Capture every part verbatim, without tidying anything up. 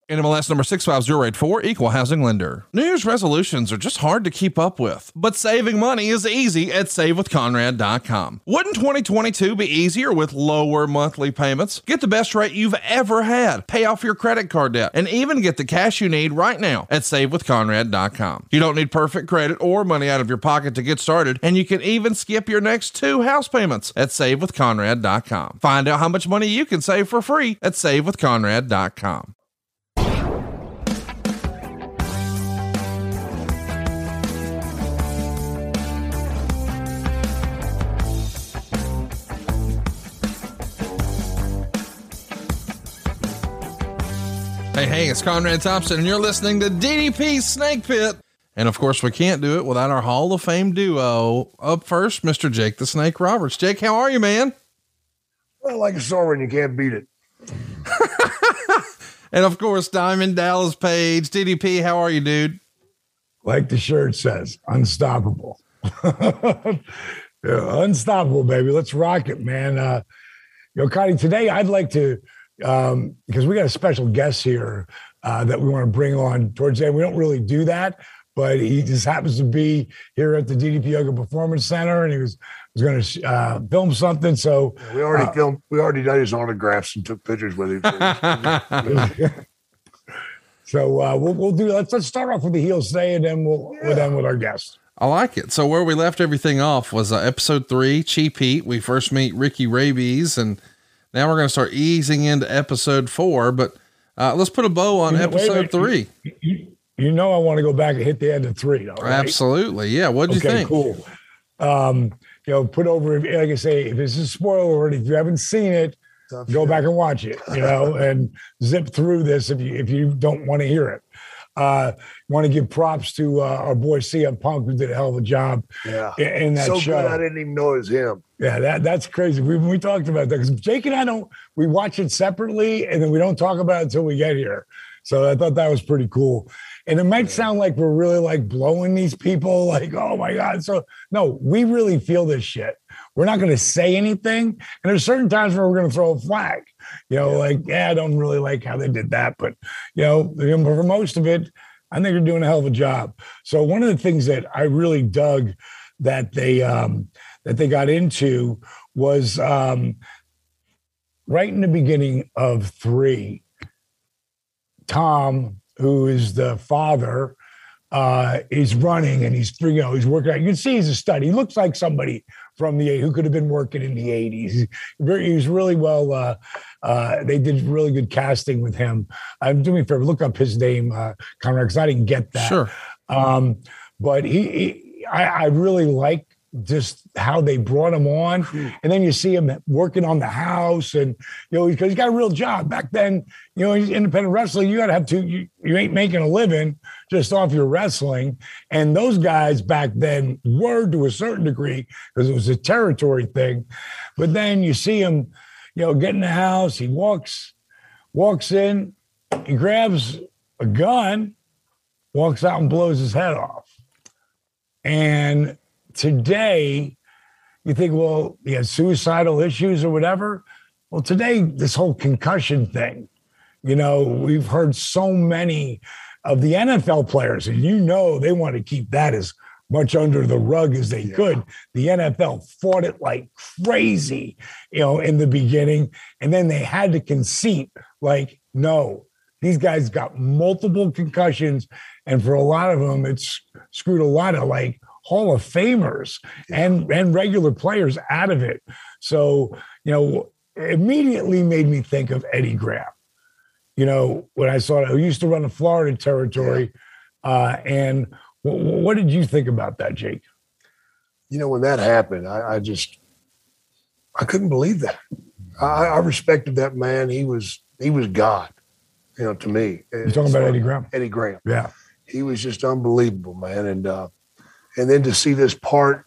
N M L S number six five zero eight four, equal housing lender. New Year's resolutions are just hard to keep up with, but saving money is easy at save with conrad dot com. Wouldn't twenty twenty-two be easier with lower monthly payments? Get the best rate you've ever had, pay off your credit card debt, and even get the cash you need right now at save with conrad dot com. You don't need perfect credit or money out of your pocket to get started, and you can even skip your next two house payments at save with conrad dot com. Find out how much money you can save for free at save with conrad dot com. Hey, hey, it's Conrad Thompson, and you're listening to D D P Snake Pit. And of course, we can't do it without our Hall of Fame duo. Up first, Mister Jake the Snake Roberts. Jake, how are you, man? Well, like a sore and you can't beat it. And of course, Diamond Dallas Page. D D P, how are you, dude? Like the shirt says, unstoppable. Yeah, unstoppable, baby. Let's rock it, man. Uh, you know, Connie, today I'd like to, um, because we got a special guest here uh, that we want to bring on towards the end. We don't really do that, but he just happens to be here at the D D P Yoga Performance Center, and he was was going to uh, film something. So we already uh, filmed. We already did his autographs and took pictures with him. So uh, we'll we'll do. Let's let's start off with the heels today, and then we'll yeah. we'll end with our guest. I like it. So where we left everything off was uh, episode three, Cheap Heat. We first meet Ricky Rabies, and now we're going to start easing into episode four. But uh, let's put a bow on you know, episode three. You, you, you know, I want to go back and hit the end of three. Though, right? Absolutely, yeah. What did okay, you think? Cool. Um, you know, put over. Like I say, if this is spoiler alert, if you haven't seen it, Tough go shit. back and watch it. You know, and zip through this if you if you don't want to hear it. Uh, want to give props to uh, our boy C M Punk, who did a hell of a job yeah. in, in that so show. Good, I didn't even know it was him. Yeah, that that's crazy. We we talked about that because Jake and I don't we watch it separately, and then we don't talk about it until we get here. So I thought that was pretty cool. And it might yeah. sound like we're really like blowing these people, like, oh my God. So no, we really feel this shit. We're not going to say anything. And there's certain times where we're going to throw a flag, you know, yeah. like, yeah, I don't really like how they did that. But, you know, for most of it, I think they're doing a hell of a job. So one of the things that I really dug that they, um, that they got into was um, right in the beginning of three, Tom, who is the father, uh, is running and he's, you know, he's working out. You can see he's a stud. He looks like somebody from the who could have been working in the eighties. He's, very, he was really well. Uh, uh, they did really good casting with him. I'm doing a favor. Look up his name, uh, Conrad, because I didn't get that. Sure. Um, but he, he I, I really like just how they brought him on. And then you see him working on the house and, you know, because he's got a real job. Back then, you know, he's independent wrestling. You got to have two, you, you ain't making a living just off your wrestling. And those guys back then were to a certain degree because it was a territory thing. But then you see him, you know, get in the house. He walks, walks in, he grabs a gun, walks out and blows his head off. And today, you think, well, he has suicidal issues or whatever. Well, today, this whole concussion thing, you know, we've heard so many of the N F L players, and you know they want to keep that as much under the rug as they yeah. could. The N F L fought it like crazy, you know, in the beginning, and then they had to concede, like, no, these guys got multiple concussions, and for a lot of them, it's screwed a lot of, like, Hall of Famers and, and regular players out of it. So, you know, immediately made me think of Eddie Graham. You know, when I saw it, I used to run the Florida territory. Yeah. Uh, and w- what did you think about that, Jake? You know, when that happened, I, I just, I couldn't believe that. I, I respected that man. He was, he was God, you know, to me. You're talking about Eddie Graham? Eddie Graham. Yeah. He was just unbelievable, man. And, uh, And then to see this part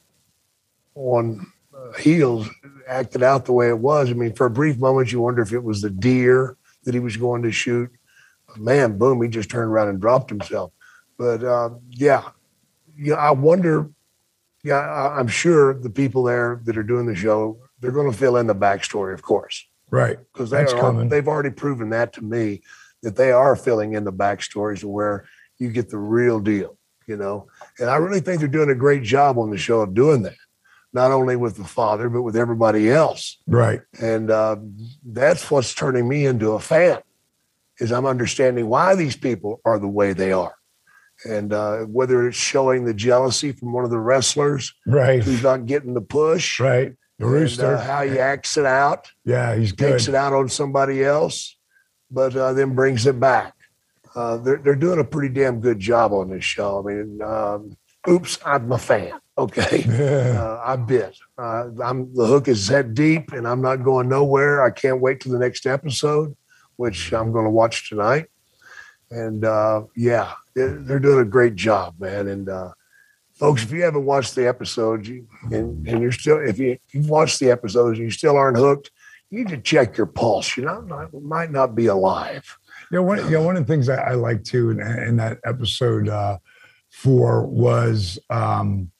on uh, heels acted out the way it was. I mean, for a brief moment, you wonder if it was the deer that he was going to shoot. Man, boom, he just turned around and dropped himself. But, uh, yeah, yeah, I wonder, yeah, I, I'm sure the people there that are doing the show, they're going to fill in the backstory, of course. Right. Because they That's are, coming. they've already proven that to me. that they are filling in the backstories where you get the real deal, you know. And I really think they're doing a great job on the show of doing that, not only with the father, but with everybody else. Right. And uh, that's what's turning me into a fan, is I'm understanding why these people are the way they are. And uh, whether it's showing the jealousy from one of the wrestlers, right, who's not getting the push, right, the rooster, and, uh, how he acts it out, yeah, he's good, takes it out on somebody else, but uh, then brings it back. Uh, they're they're doing a pretty damn good job on this show. I mean, um, oops, I'm a fan. Okay, uh, I bit. Uh, I'm the hook is that deep, and I'm not going nowhere. I can't wait till the next episode, which I'm going to watch tonight. And uh, yeah, they're doing a great job, man. And uh, folks, if you haven't watched the episodes, you, and, and you're still, if you, you've watched the episodes and you still aren't hooked, you need to check your pulse. You know, not, might not be alive. Yeah, one, you know, one of the things I, I like too in, in that episode uh, four was um,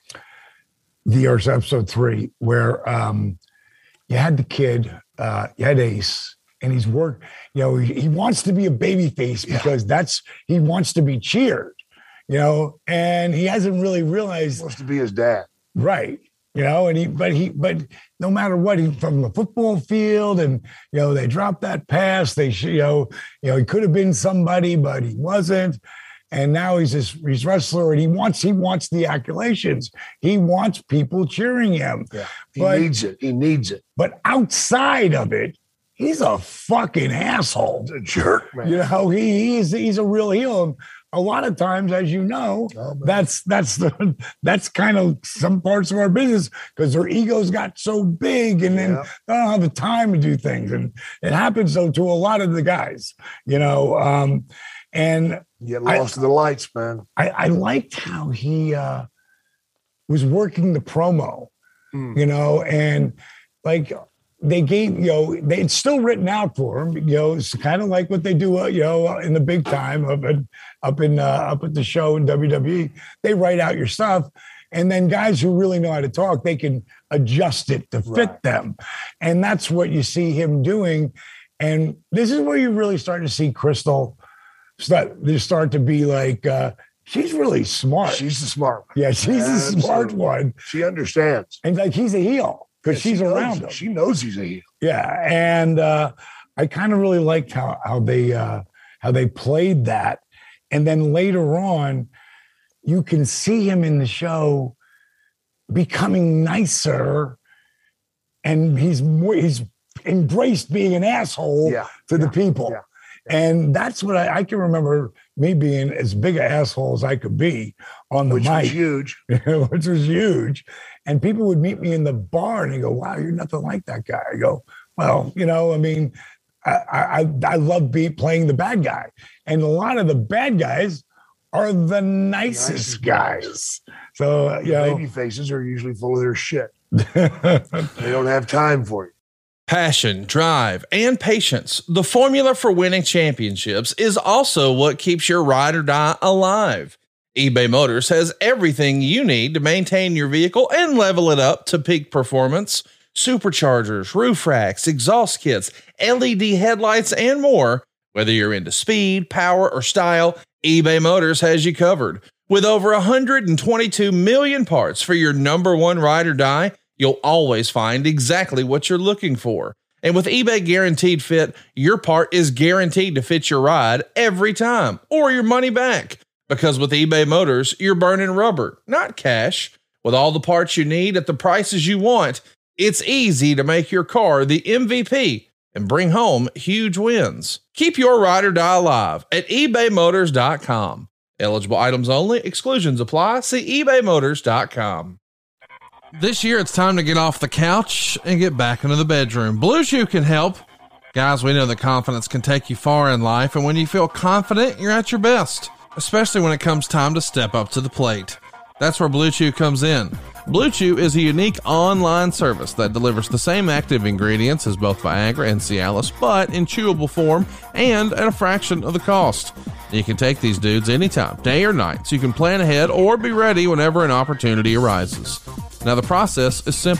the or episode three, where um, you had the kid, uh, you had Ace. And he's worked, you know, he, he wants to be a baby face because yeah. that's, he wants to be cheered, you know, and he hasn't really realized. He wants to be his dad. Right. You know, and he, but he, but no matter what, he from the football field and, you know, they dropped that pass. They, you know, you know, he could have been somebody, but he wasn't. And now he's this, he's wrestler and he wants, he wants the accolations. He wants people cheering him. Yeah. He but, needs it. He needs it. But outside of it, he's a fucking asshole. He's a jerk, man. You know, he, he's he's a real heel. And a lot of times, as you know, oh, that's that's the that's kind of some parts of our business because their egos got so big and then yeah. they don't have the time to do things. And it happens though to a lot of the guys, you know. Um, and you get lost I, in the lights, man. I, I liked how he uh, was working the promo, mm. you know, and like. They gave, you know, they, it's still written out for him. You know, it's kind of like what they do, uh, you know, in the big time up at up in uh, up at the show in W W E. They write out your stuff, and then guys who really know how to talk, they can adjust it to fit right. them, and that's what you see him doing. And this is where you really start to see Crystal start. They start to be like. Uh, She's really smart. She's the smart one. Yeah, she's Absolutely. the smart one. She understands, and like he's a heel. Because yeah, she's she around knows, him. She knows he's a heel. Yeah. And uh, I kind of really liked how how they uh, how they played that. And then later on, you can see him in the show becoming nicer. And he's more, he's embraced being an asshole yeah. to yeah. the people. Yeah. Yeah. And that's what I, I can remember me being as big an asshole as I could be on the Which mic. was huge. Which was huge. And people would meet me in the bar and they go, wow, you're nothing like that guy. I go, well, you know, I mean, I I, I love be playing the bad guy. And a lot of the bad guys are the nicest, nicest guys. guys. So, you know. Baby faces are usually full of their shit. They don't have time for you. Passion, drive, and patience. The formula for winning championships is also what keeps your ride or die alive. eBay Motors has everything you need to maintain your vehicle and level it up to peak performance. Superchargers, roof racks, exhaust kits, L E D headlights, and more. Whether you're into speed, power, or style, eBay Motors has you covered. With over one hundred twenty-two million parts for your number one ride or die, you'll always find exactly what you're looking for. And with eBay Guaranteed Fit, your part is guaranteed to fit your ride every time or your money back. Because with eBay Motors, you're burning rubber, not cash. With all the parts you need at the prices you want, it's easy to make your car the M V P and bring home huge wins. Keep your ride or die alive at ebay motors dot com. Eligible items only. Exclusions apply. See ebay motors dot com. This year, it's time to get off the couch and get back into the bedroom. Blue Chew can help. Guys, we know that confidence can take you far in life, and when you feel confident, you're at your best, especially when it comes time to step up to the plate. That's where Blue Chew comes in. Blue Chew is a unique online service that delivers the same active ingredients as both Viagra and Cialis, but in chewable form and at a fraction of the cost. You can take these dudes anytime, day or night, so you can plan ahead or be ready whenever an opportunity arises. Now, the process is simple.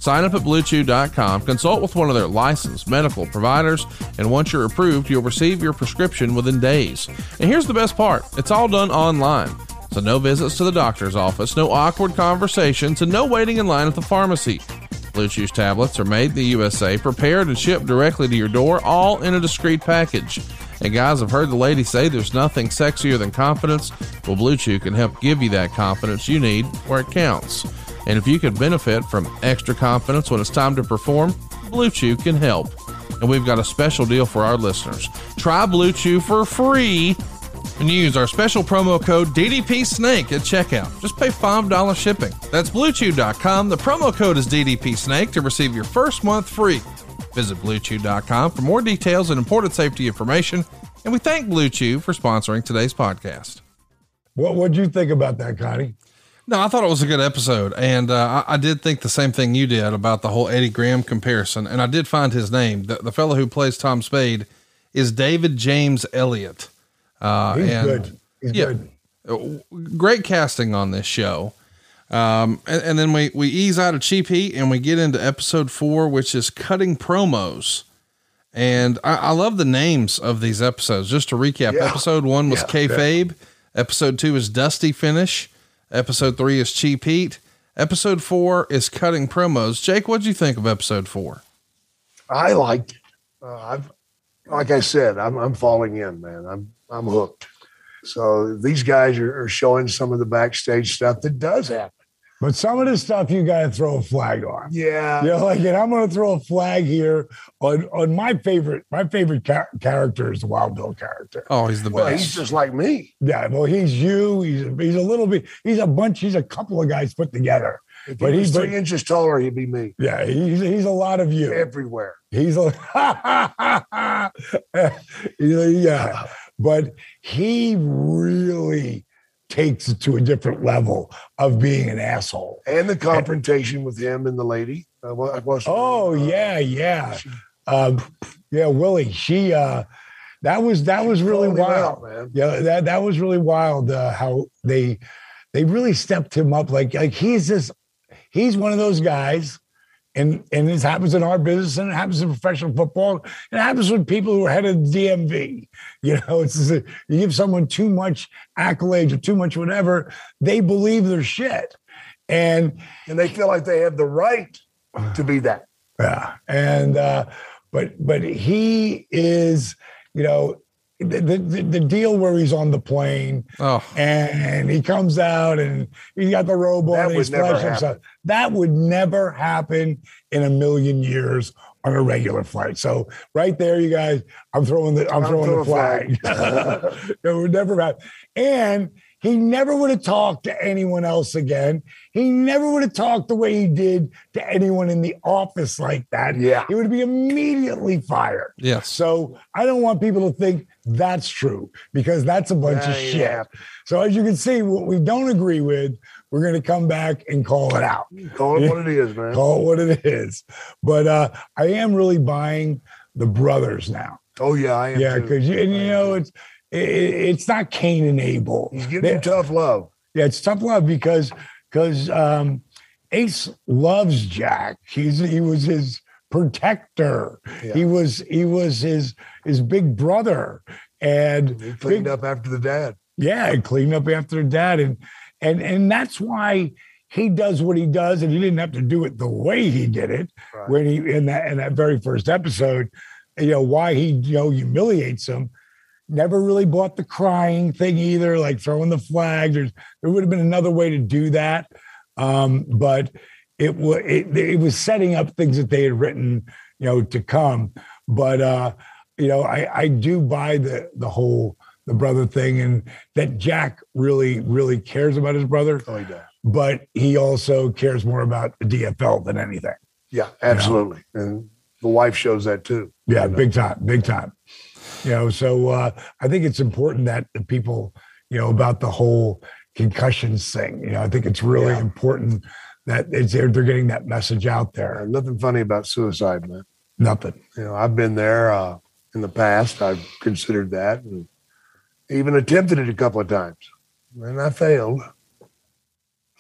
Sign up at blue chew dot com, consult with one of their licensed medical providers, and once you're approved, you'll receive your prescription within days. And here's the best part. It's all done online. So no visits to the doctor's office, no awkward conversations, and no waiting in line at the pharmacy. Blue Chew's tablets are made in the U S A, prepared and shipped directly to your door, all in a discreet package. And guys, I've heard the lady say there's nothing sexier than confidence. Well, Blue Chew can help give you that confidence you need where it counts. And if you could benefit from extra confidence when it's time to perform, Blue Chew can help. And we've got a special deal for our listeners. Try Blue Chew for free and use our special promo code D D P Snake at checkout. Just pay five dollars shipping. That's blue chew dot com. The promo code is D D P Snake to receive your first month free. Visit blue chew dot com for more details and important safety information. And we thank Blue Chew for sponsoring today's podcast. What what'd you think about that, Connie? No, I thought it was a good episode. And uh, I, I did think the same thing you did about the whole Eddie Graham comparison. And I did find his name. The, the fellow who plays Tom Spade is David James Elliott. Uh, He's and, good. He's yeah, good. Great casting on this show. Um, and, and then we, we ease out of Cheap Heat and we get into episode four, which is cutting promos. And I, I love the names of these episodes. Just to recap, Yeah. episode one was Yeah. Kayfabe. Yeah. Episode two is Dusty Finish. Episode three is Cheap Heat. Episode four is cutting promos. Jake, what'd you think of episode four? I liked it. Uh, I've, like I said, I'm, I'm falling in, man. I'm, I'm hooked. So these guys are, are showing some of the backstage stuff that does happen. But some of the stuff you got to throw a flag on. Yeah. You know, like, and I'm going to throw a flag here on, on my favorite, my favorite ca- character is the Wild Bill character. Oh, he's the Well, best. he's just like me. Yeah. Well, he's you. He's, he's a little bit, he's a bunch, he's a couple of guys put together. If But he was he's- three inches taller, he'd be me Yeah. He's, he's a lot of you. everywhere. He's a, he's a- yeah. But he really takes it to a different level of being an asshole. And the confrontation with him and the lady. Uh, what, what's her Oh name? Uh, yeah, yeah, um, yeah. Willie, she uh, that was that was really Calling him wild, out, man. Yeah, that that was really wild. Uh, how they they really stepped him up. Like like he's just he's one of those guys. And and this happens in our business, and it happens in professional football. It happens with people who are head of the D M V. You know, it's just a, you give someone too much accolades or too much whatever, they believe their shit. And And they feel like they have the right to be that. yeah, and uh, but but he is, you know, the, the the deal where he's on the plane Oh, and he comes out and he's got the robe on That and would he's never flashing happen. stuff. That would never happen in a million years on a regular flight. So right there, you guys, I'm throwing the I'm, I'm throwing the throwing flag. It would never happen. And he never would have talked to anyone else again. He never would have talked the way he did to anyone in the office like that. Yeah. He would be immediately fired. yes. So I don't want people to think that's true because that's a bunch That of ain't shit. happening. So as you can see, what we don't agree with, we're going to come back and call it out. Call it what it is, man. Call it what it is. But uh, I am really buying the brothers now. Oh, yeah, I am. Yeah, too. because you, and, you know it's it, it's not Cain and Abel. He's giving They- you tough love. yeah, it's tough love because because um, Ace loves Jack. He's he was his protector. Yeah. He was he was his his big brother, and He cleaned big- up after the dad. yeah, and cleaned up after dad, and and and that's why he does what he does, and he didn't have to do it the way he did it Right. when he in that in that very first episode. You know why he you know humiliates him. Never really bought the crying thing either, like throwing the flag. There's there would have been another way to do that, um, but it was it, it was setting up things that they had written, you know, to come. But uh, you know, I I do buy the the whole the brother thing, and that Jack really really cares about his brother, Oh, he does. but he also cares more about the D F L than anything. Yeah, absolutely. And the wife shows that too. Yeah, You know? big time, big time. You know, so uh, I think it's important that the people, you know, about the whole concussions thing. You know, I think it's really Yeah. important that it's they're, they're getting that message out Uh, there. nothing funny about suicide, man. Nothing. You know, I've been there uh, in the past. I've considered that and even attempted it a couple of times, and I failed.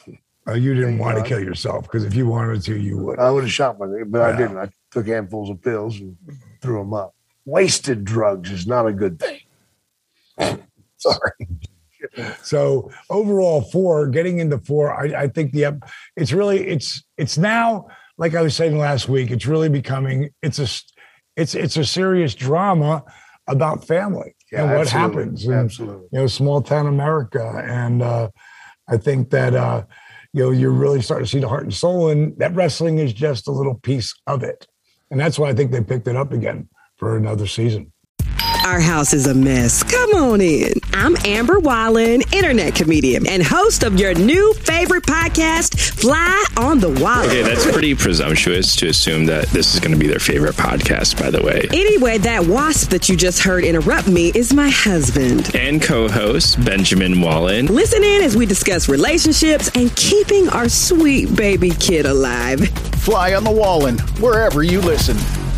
Uh, you didn't Thank want God. to kill yourself because if you wanted to, you would. I would have shot my nigga, but Yeah. I didn't. I took handfuls of pills and threw them up. Wasted drugs is not a good thing. Sorry. So overall, four getting into four, I, I think the it's really it's it's now like I was saying last week. It's really becoming it's a it's it's a serious drama about family Yeah, and what absolutely. happens in Absolutely. you know small town America, and uh, I think that uh, you know you're really starting to see the heart and soul, and that wrestling is just a little piece of it, and that's why I think they picked it up again for another season. Our house is a mess. Come on in. I'm Amber Wallen, internet comedian and host of your new favorite podcast, Fly on the Wallen. Okay, that's pretty presumptuous to assume that this is going to be their favorite podcast, by the way. Anyway, that wasp that you just heard interrupt me is my husband. And co-host Benjamin Wallen. Listen in as we discuss relationships and keeping our sweet baby kid alive. Fly on the Wallen, wherever you listen.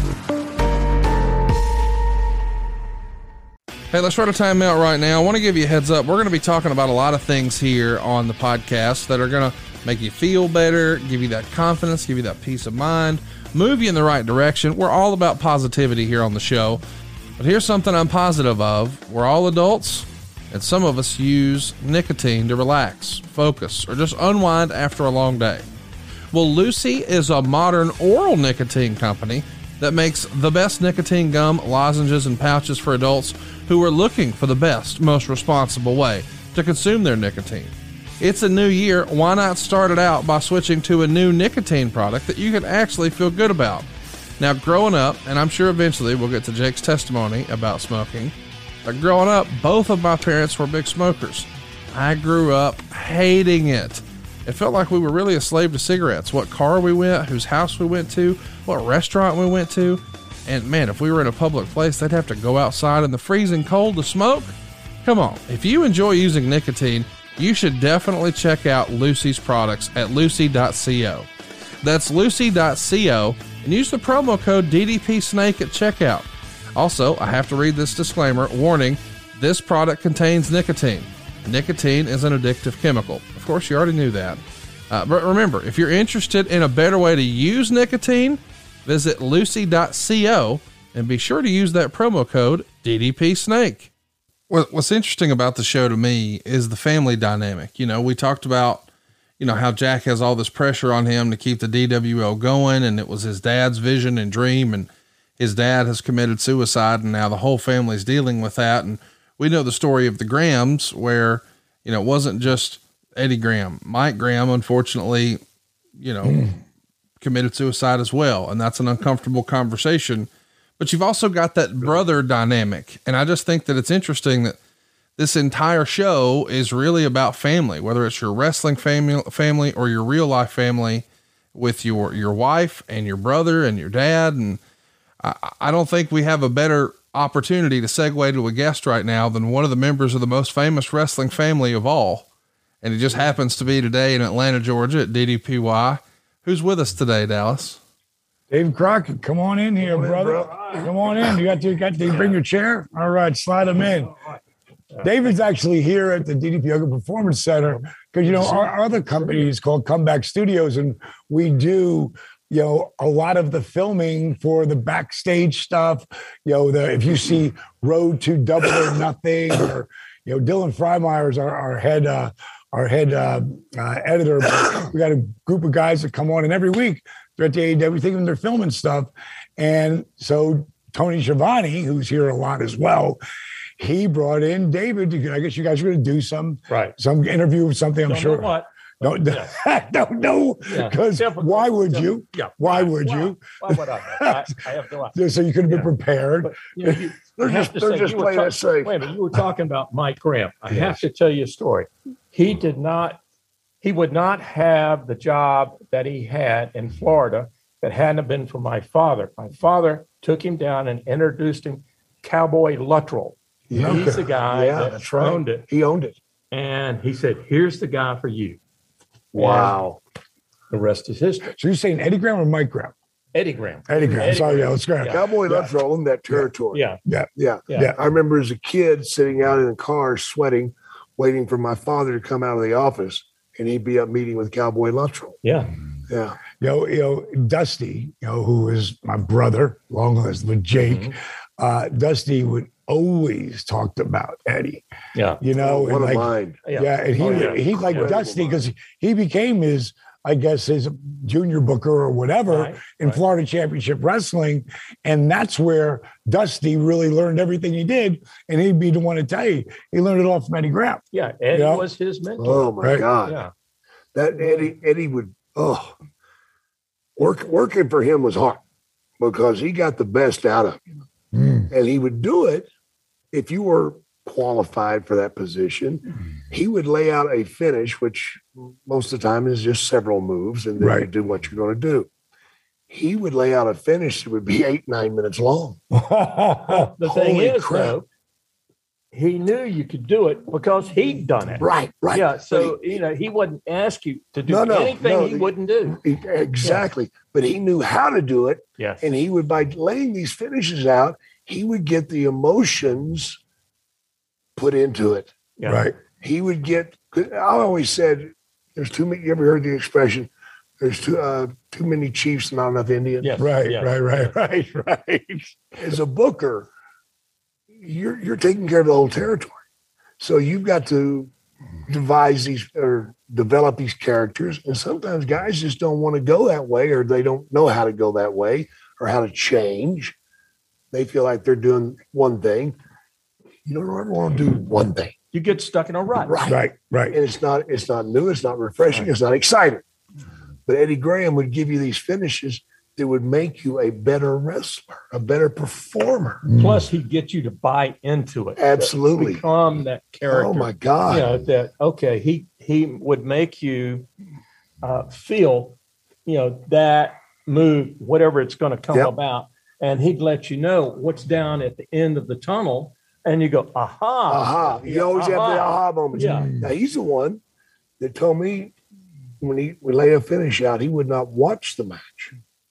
Hey, let's run a timeout right now. I want to give you a heads up. We're going to be talking about a lot of things here on the podcast that are going to make you feel better, give you that confidence, give you that peace of mind, move you in the right direction. We're all about positivity here on the show. But here's something I'm positive of. We're all adults, and some of us use nicotine to relax, focus, or just unwind after a long day. Well, Lucy is a modern oral nicotine company that makes the best nicotine gum, lozenges, and pouches for adults who are looking for the best, most responsible way to consume their nicotine. It's a new year. Why not start it out by switching to a new nicotine product that you can actually feel good about? Now, growing up, and I'm sure eventually we'll get to Jake's testimony about smoking, but growing up, both of my parents were big smokers. I grew up hating it. It felt like we were really a slave to cigarettes. What car we went, whose house we went to, what restaurant we went to. And man, if we were in a public place, they'd have to go outside in the freezing cold to smoke. Come on, if you enjoy using nicotine, you should definitely check out Lucy's products at lucy dot co. That's lucy dot co, and use the promo code D D P Snake at checkout. Also, I have to read this disclaimer. Warning, this product contains nicotine. Nicotine is an addictive chemical. Of course, you already knew that. Uh, but remember, if you're interested in a better way to use nicotine, visit lucy dot co and be sure to use that promo code D D P Snake. What's interesting about the show to me is the family dynamic. You know, we talked about, you know, how Jack has all this pressure on him to keep the D W O going, and it was his dad's vision and dream, and his dad has committed suicide, and now the whole family's dealing with that. And we know the story of the Grahams where, you know, it wasn't just Eddie Graham. Mike Graham, unfortunately, you know, mm. committed suicide as well. And that's an uncomfortable conversation, but you've also got that brother dynamic. And I just think that it's interesting that this entire show is really about family, whether it's your wrestling family, family or your real life family with your, your wife and your brother and your dad. And I, I don't think we have a better opportunity to segue to a guest right now than one of the members of the most famous wrestling family of all. And it just happens to be today in Atlanta, Georgia at D D P Y. Who's with us today, Dallas? Dave Crockett, come on in here, Come on in, brother. bro. Come on in. You got to, you got to bring your chair. All right, slide him in. David's actually here at the D D P Yoga Performance Center because, you know, our, our other company is called Comeback Studios, and we do, you know, a lot of the filming for the backstage stuff. You know, the if you see Road to Double or Nothing, or, you know, Dylan Freymeyer's is our, our head, uh, our head uh, uh, editor. We got a group of guys that come on, and every week they're at the A E W thing and they're filming stuff. And so Tony Schiavone, who's here a lot as well, he brought in David. I guess you guys are going to do some, right. some interview with something, I'm Don't sure. know what? Don't, Yeah. don't know, because Yeah. why would you? Yeah. Why would Why- you? Why would I? I, I have no idea. So you could have been Yeah. prepared. But, you know, you, They're I have just- to they're say, just you were playing talk- it safe. Wait a minute, you were talking about Mike Graham. I have to tell you a story. He did not, he would not have the job that he had in Florida if it hadn't been for my father. My father took him down and introduced him Cowboy Luttrell. Yeah. He's the guy Yeah, that that's right. owned it. He owned it. And he said, here's the guy for you. Wow. The rest is history. So you're saying Eddie Graham or Mike Graham? Eddie Graham. Eddie Graham. Eddie Sorry, Graham. yeah, let's go. Yeah. Cowboy Yeah. Luttrell owned that territory. Yeah. Yeah. Yeah. Yeah. Yeah. I remember as a kid sitting out in the car sweating, waiting for my father to come out of the office. and he'd be up meeting with Cowboy Luttrell. Yeah. Yeah. You know, you know, Dusty, you know, who is my brother, long as with Jake, mm-hmm. uh, Dusty would always talked about Eddie. Yeah. You know, oh, what and a like, mind. Yeah. yeah and he, oh, yeah. he liked yeah. Dusty because he became his, I guess, his junior booker or whatever right, in right. Florida Championship Wrestling. And that's where Dusty really learned everything he did. And he'd be the one to tell you, he learned it off from Eddie Graham. Yeah. Eddie you know? was his mentor. Oh, my right? God. Yeah. That Eddie, Eddie would, oh, work, working for him was hard because he got the best out of him. Mm. And he would do it if you were qualified for that position. Mm. He would lay out a finish, which most of the time is just several moves, and then right. you do what you're going to do. He would lay out a finish that would be eight, nine minutes long. The thing is, crap. though, he knew you could do it because he'd done it. Right, right. Yeah, so, he, you know, he wouldn't ask you to do no, no, anything no, he, he wouldn't do. Exactly. Yeah. But he knew how to do it. Yes. And he would, by laying these finishes out, he would get the emotions put into it. Yeah. Right. He would get, I always said, there's too many, you ever heard the expression, there's too uh, too many chiefs, not enough Indians? Yes. Right, yes. right, right, right, right. As a booker, you're you're taking care of the whole territory. So you've got to devise these or develop these characters. And sometimes guys just don't want to go that way, or they don't know how to go that way or how to change. They feel like they're doing one thing. You don't ever want to do one thing. You get stuck in a rut. Right. Right. Right. And it's not, it's not new. It's not refreshing. Right. It's not exciting. But Eddie Graham would give you these finishes that would make you a better wrestler, a better performer. Plus, he'd get you to buy into it. Absolutely. Become that character. Oh, my God. You know, that, okay, he, he would make you uh, feel, you know, that move, whatever it's going to come yep. about. And he'd let you know what's down at the end of the tunnel. And you go, aha. Aha. You always aha. have the aha moments. Yeah. Now, he's the one that told me when he would lay a finish out, he would not watch the match.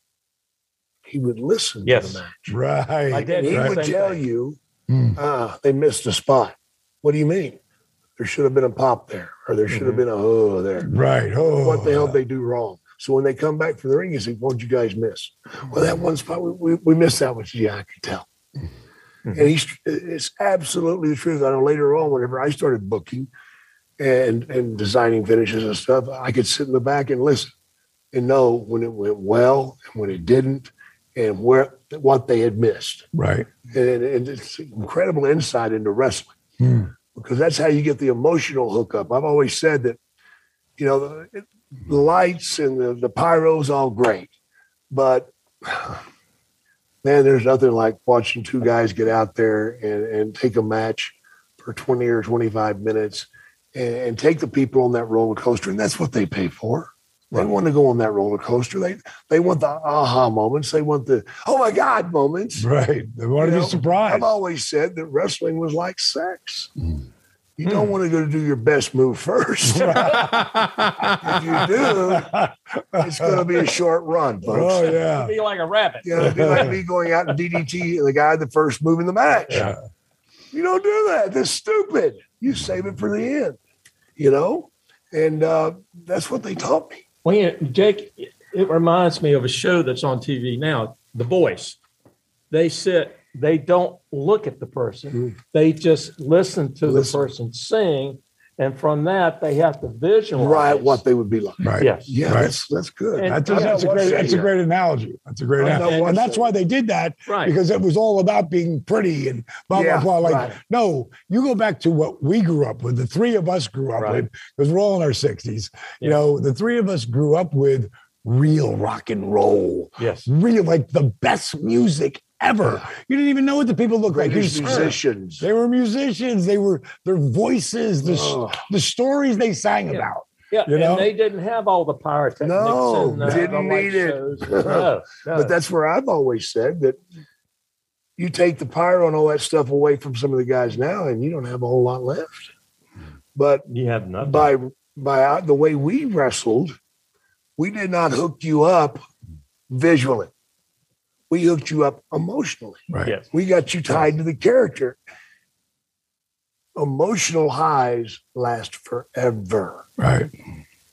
He would listen yes. to the match. Right. My dad, he right. would tell thing. you, mm. ah, they missed a spot. What do you mean? There should have been a pop there, or there should have been a oh there. Right. Oh. What the hell did they do wrong? So when they come back from the ring, you say, what did you guys miss? Well, that one spot, we, we, we missed that one. Yeah, I could tell. Mm-hmm. And he's, it's absolutely the truth. I know later on, whenever I started booking and, and designing finishes and stuff, I could sit in the back and listen and know when it went well and when it didn't and where what they had missed. Right. And, and it's incredible insight into wrestling hmm. because that's how you get the emotional hookup. I've always said that, you know, the, the lights and the, the pyro's all great, but man, there's nothing like watching two guys get out there and, and take a match for twenty or twenty-five minutes and, and take the people on that roller coaster. And that's what they pay for. They right. want to go on that roller coaster. They they want the aha moments. They want the, oh, my God moments. Right. They want to be surprised. I've always said that wrestling was like sex. Mm. You don't mm. want to go to do your best move first. If you do, it's going to be a short run, folks. Oh, yeah. It'll be like a rabbit. Yeah, it'll be like me going out and D D T the guy the first move in the match. Yeah. You don't do that. That's stupid. You save it for the end, you know? And uh, that's what they taught me. Well, yeah, Jake, it reminds me of a show that's on T V now, The Voice. They sit, they don't look at the person. Mm. They just listen to listen. the person sing. And from that, they have to visualize. Right, what they would be like. Right. Yes. Yeah, right. that's, that's good. And, that's, that's, a great, that's a great analogy. That's a great analogy. And, and that's why they did that, right. because it was all about being pretty and blah, yeah, blah, blah. Like, right. no, you go back to what we grew up with, the three of us grew up right. with, because we're all in our sixties. Yeah. You know, the three of us grew up with real rock and roll. Yes. Real, like the best music ever. You didn't even know what the people looked like. Musicians. They were musicians. They were their voices, the, oh. the stories they sang yeah. about. Yeah, you know? And they didn't have all the pyrotechnics. No, and, uh, didn't need it. no, no. But that's where I've always said that you take the pyro and all that stuff away from some of the guys now, and you don't have a whole lot left. But you have nothing. By by the way we wrestled, we did not hook you up visually. We hooked you up emotionally. Right. Yes. We got you tied to the character. Emotional highs last forever. Right.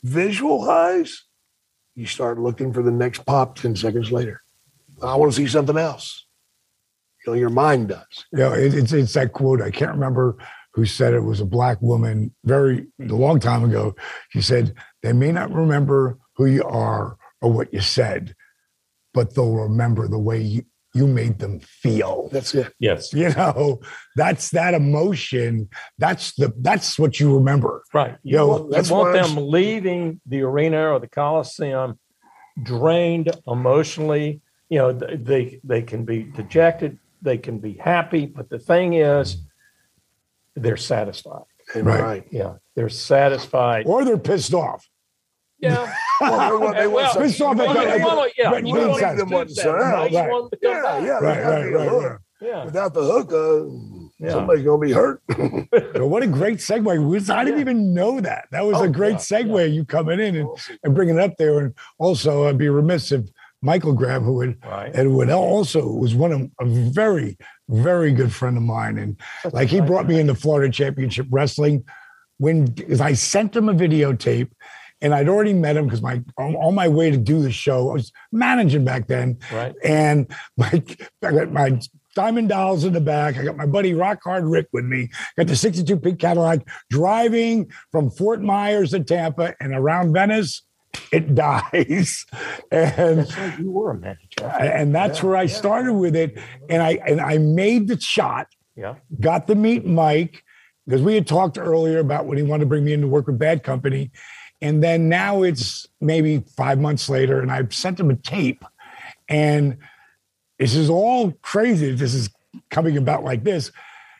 visual highs, you start looking for the next pop ten seconds later. I want to see something else. You know, your mind does. You know, it, it's it's that quote. I can't remember who said it. It was a black woman very a long time ago. She said, "They may not remember who you are or what you said, but they'll remember the way you, you made them feel." That's it. Yes. You know, that's that emotion. That's the that's what you remember. Right. You You know, want, that's you want why I them leaving the arena or the Coliseum drained emotionally. You know, they, they they can be dejected, they can be happy, but the thing is, they're satisfied. And Right. right. Yeah, they're satisfied. Or they're pissed off. Yeah. Well, they want- they want Well, some- Pissed off you at want- that- you want- yeah, but you we want inside them them want to to do that, sit down, right? You right. want them to come Yeah, back. yeah. Right, there's gotta right, be a right, hook. right. Yeah. Without the hook, uh, Yeah. somebody's going to be hurt. So what a great segue. We- I didn't Yeah. even know that. That was Oh, a great yeah, segue, you coming in and, and bringing it up there. And also, I'd be remiss if Michael Graham, who would, Right. and would also was one of a very, very good friend of mine. And like he brought me into Florida Championship Wrestling when because I sent him a videotape and I'd already met him because my on, on my way to do the show, I was managing back then. Right. And my I got my Diamond Dolls in the back. I got my buddy Rock Hard Rick with me. Got the sixty-two pink Cadillac driving from Fort Myers to Tampa and around Venice. It dies, and That's right, you were a manager. and that's where I started with it. And I and I made the shot. Yeah. Got to meet Mike because we had talked earlier about when he wanted to bring me in to work with Bad Company, and then now it's maybe five months later, and I've sent him a tape, and this is all crazy. This is coming about like this.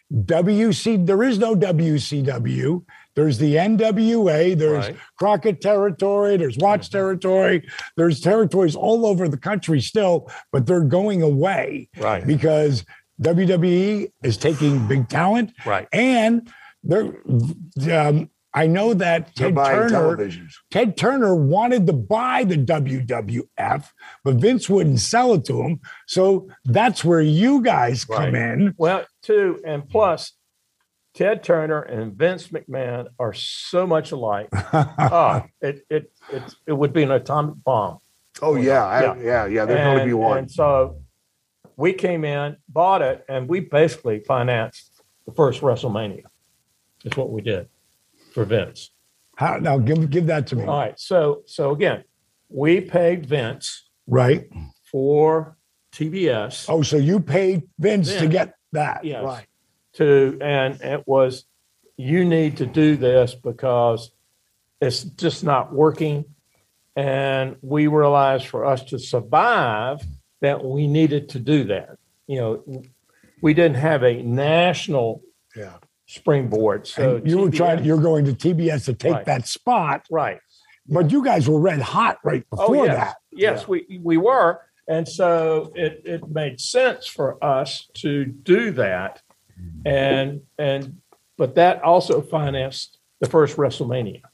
W C, there is no W C W. There's the N W A. There's Right. Crockett territory. There's Watts territory. There's territories all over the country still, but they're going away Right. because W W E is taking big talent. Right. And they're, um, I know that They're Ted buying Turner, televisions. Ted Turner wanted to buy the W W F, but Vince wouldn't sell it to him. So that's where you guys come Right. in. Well, too, and plus, Ted Turner and Vince McMahon are so much alike. Ah, it it it it would be an atomic bomb. Oh, yeah. I, Yeah. yeah. Yeah. There's going to be one. And so we came in, bought it, and we basically financed the first WrestleMania. That's what we did for Vince. How, now give give that to me. All right. So so again, we paid Vince Right. for T B S. Oh, so you paid Vince to Vince. get that. Yes. Right. To and it was, you need to do this because it's just not working. And we realized for us to survive that we needed to do that. You know, we didn't have a national Yeah. springboard. So And you were T B S trying, you're going to T B S to take Right. that spot, right. but you guys were red hot right before Oh, yes. that. Yes, Yeah. we, we were. And so it, it made sense for us to do that. And, and, but that also financed the first WrestleMania.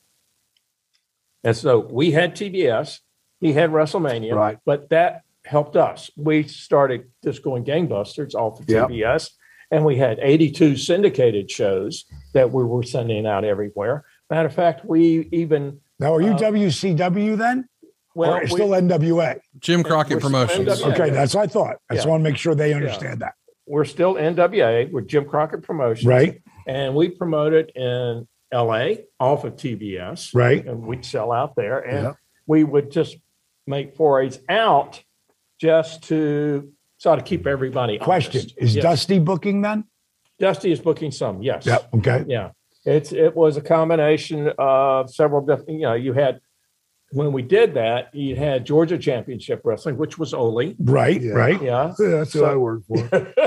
And so we had T B S, he had WrestleMania, Right. but that helped us. We started just going gangbusters off of Yep. T B S, and we had eighty-two syndicated shows that we were sending out everywhere. Matter of fact, we even, Now, are you Uh, W C W then? well, or we- still N W A? Jim We're Crockett still Promotions. N W A. Okay, that's what I thought. I just Yeah. want to make sure they understand that. we're still N W A with Jim Crockett Promotions. Right, And we promoted in L A off of T B S. right. And we'd sell out there. And Yeah. we would just make forays out just to sort of keep everybody Question, honest. is Yes. Dusty booking then? Dusty is booking some, yes. Yeah, okay. Yeah. It's it was a combination of several different, you know, you had when we did that, you had Georgia Championship Wrestling, which was Ole. Right, Yeah. right. Yeah. Yeah, that's what I work for.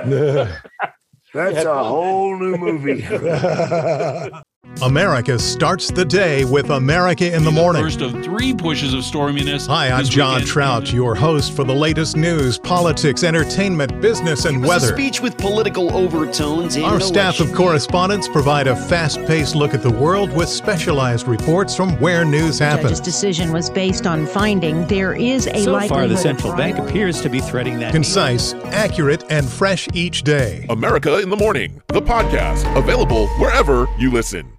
That's a whole new movie. America starts the day with America in the Morning. First of three pushes of storminess. Hi, I'm this John weekend. Trout, your host for the latest news, politics, entertainment, business, and It was a weather. speech with political overtones. And Our no staff of election. correspondents provide a fast-paced look at the world with specialized reports from where news The judge's happens. decision was based on finding there is a So likelihood far, the of central fraud. bank appears to be threading that. Concise, accurate, and fresh each day. America in the Morning, the podcast, available wherever you listen.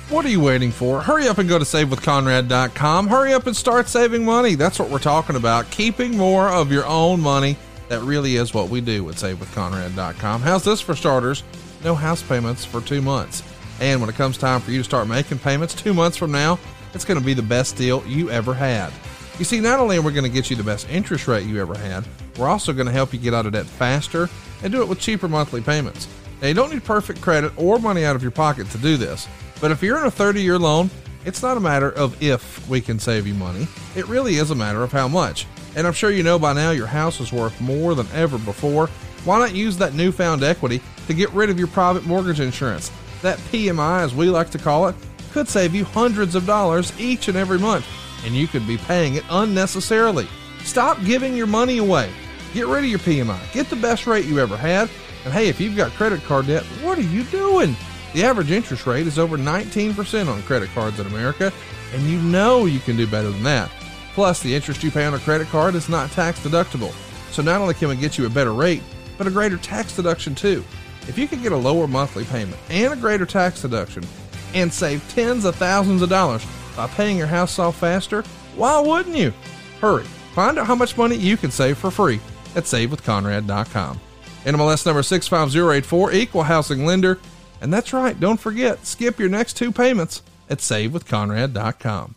What are you waiting for? Hurry up and go to save with conrad dot com. Hurry up and start saving money. That's what we're talking about. Keeping more of your own money. That really is what we do at save with conrad dot com. How's this for starters? No house payments for two months. And when it comes time for you to start making payments two months from now, it's going to be the best deal you ever had. You see, not only are we going to get you the best interest rate you ever had, we're also going to help you get out of debt faster and do it with cheaper monthly payments. Now, you don't need perfect credit or money out of your pocket to do this. But if you're in a thirty-year loan, it's not a matter of if we can save you money. It really is a matter of how much. And I'm sure you know by now your house is worth more than ever before. Why not use that newfound equity to get rid of your private mortgage insurance? That P M I, as we like to call it, could save you hundreds of dollars each and every month, and you could be paying it unnecessarily. Stop giving your money away. Get rid of your P M I. Get the best rate you ever had. And hey, if you've got credit card debt, what are you doing? The average interest rate is over nineteen percent on credit cards in America, and you know you can do better than that. Plus, the interest you pay on a credit card is not tax deductible. So not only can we get you a better rate, but a greater tax deduction too. If you could get a lower monthly payment and a greater tax deduction and save tens of thousands of dollars by paying your house off faster, why wouldn't you? Hurry, find out how much money you can save for free at save with conrad dot com. N M L S number six five zero eight four, equal housing lender. And that's right, don't forget, skip your next two payments at save with conrad dot com.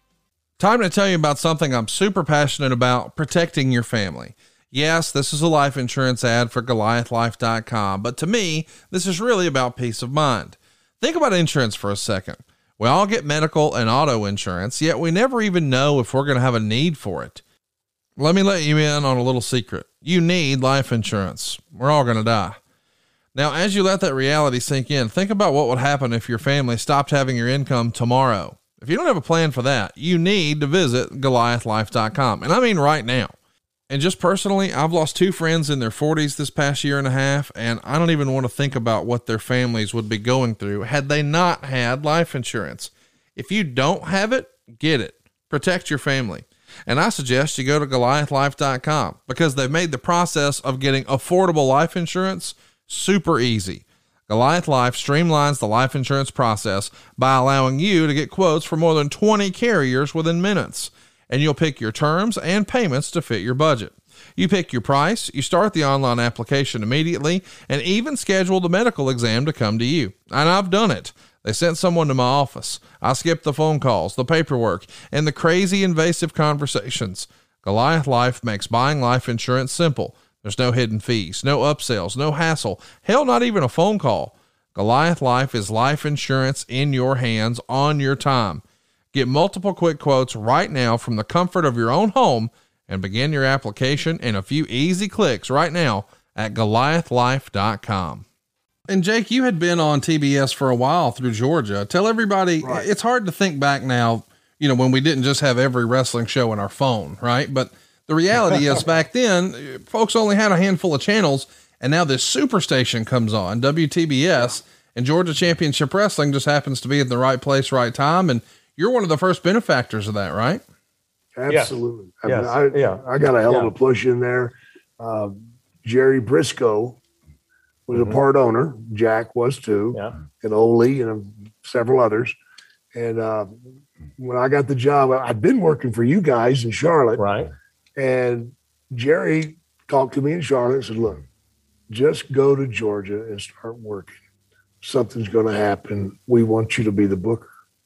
Time to tell you about something I'm super passionate about: protecting your family. Yes, this is a life insurance ad for Goliath Life dot com, but to me, this is really about peace of mind. Think about insurance for a second. We all get medical and auto insurance, yet we never even know if we're going to have a need for it. Let me let you in on a little secret. You need life insurance. We're all going to die. Now, as you let that reality sink in, think about what would happen if your family stopped having your income tomorrow. If you don't have a plan for that, you need to visit Goliath Life dot com. And I mean right now. And just personally, I've lost two friends in their forties this past year and a half, and I don't even want to think about what their families would be going through had they not had life insurance. If you don't have it, get it. Protect your family. And I suggest you go to Goliath Life dot com because they've made the process of getting affordable life insurance super easy. Goliath Life streamlines the life insurance process by allowing you to get quotes for more than twenty carriers within minutes. And you'll pick your terms and payments to fit your budget. You pick your price, you start the online application immediately, and even schedule the medical exam to come to you. And I've done it. They sent someone to my office. I skipped the phone calls, the paperwork, and the crazy invasive conversations. Goliath Life makes buying life insurance simple. There's no hidden fees, no upsells, no hassle, hell, not even a phone call. Goliath Life is life insurance in your hands on your time. Get multiple quick quotes right now from the comfort of your own home and begin your application in a few easy clicks right now at Goliath Life dot com. And Jake, you had been on T B S for a while through Georgia. Tell everybody, right. It's hard to think back now, you know, when we didn't just have every wrestling show in our phone, right? But the reality is back then, folks only had a handful of channels, and now this superstation comes on, W T B S, and Georgia Championship Wrestling just happens to be in the right place, right time. And you're one of the first benefactors of that, right? Absolutely. Yes. I, mean, I, yeah. I got a hell of yeah. a push in there. Uh, Jerry Briscoe was mm-hmm. a part owner. Jack was too, yeah. and Ole and several others. And uh, when I got the job, I'd been working for you guys in Charlotte. Right. And Jerry talked to me in Charlotte and said, look, just go to Georgia and start working. Something's going to happen. We want you to be the booker.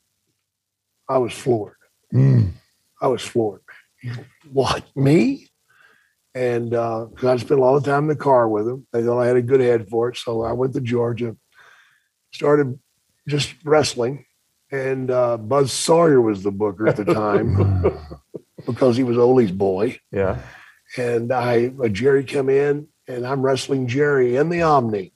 I was floored. Mm. I was floored. What, me? And uh, cause I spent a lot of time in the car with him. They thought I had a good head for it. So I went to Georgia, started just wrestling. And uh, Buzz Sawyer was the booker at the time because he was Ole's boy. Yeah. And I, uh, Jerry come in and I'm wrestling Jerry in the Omni.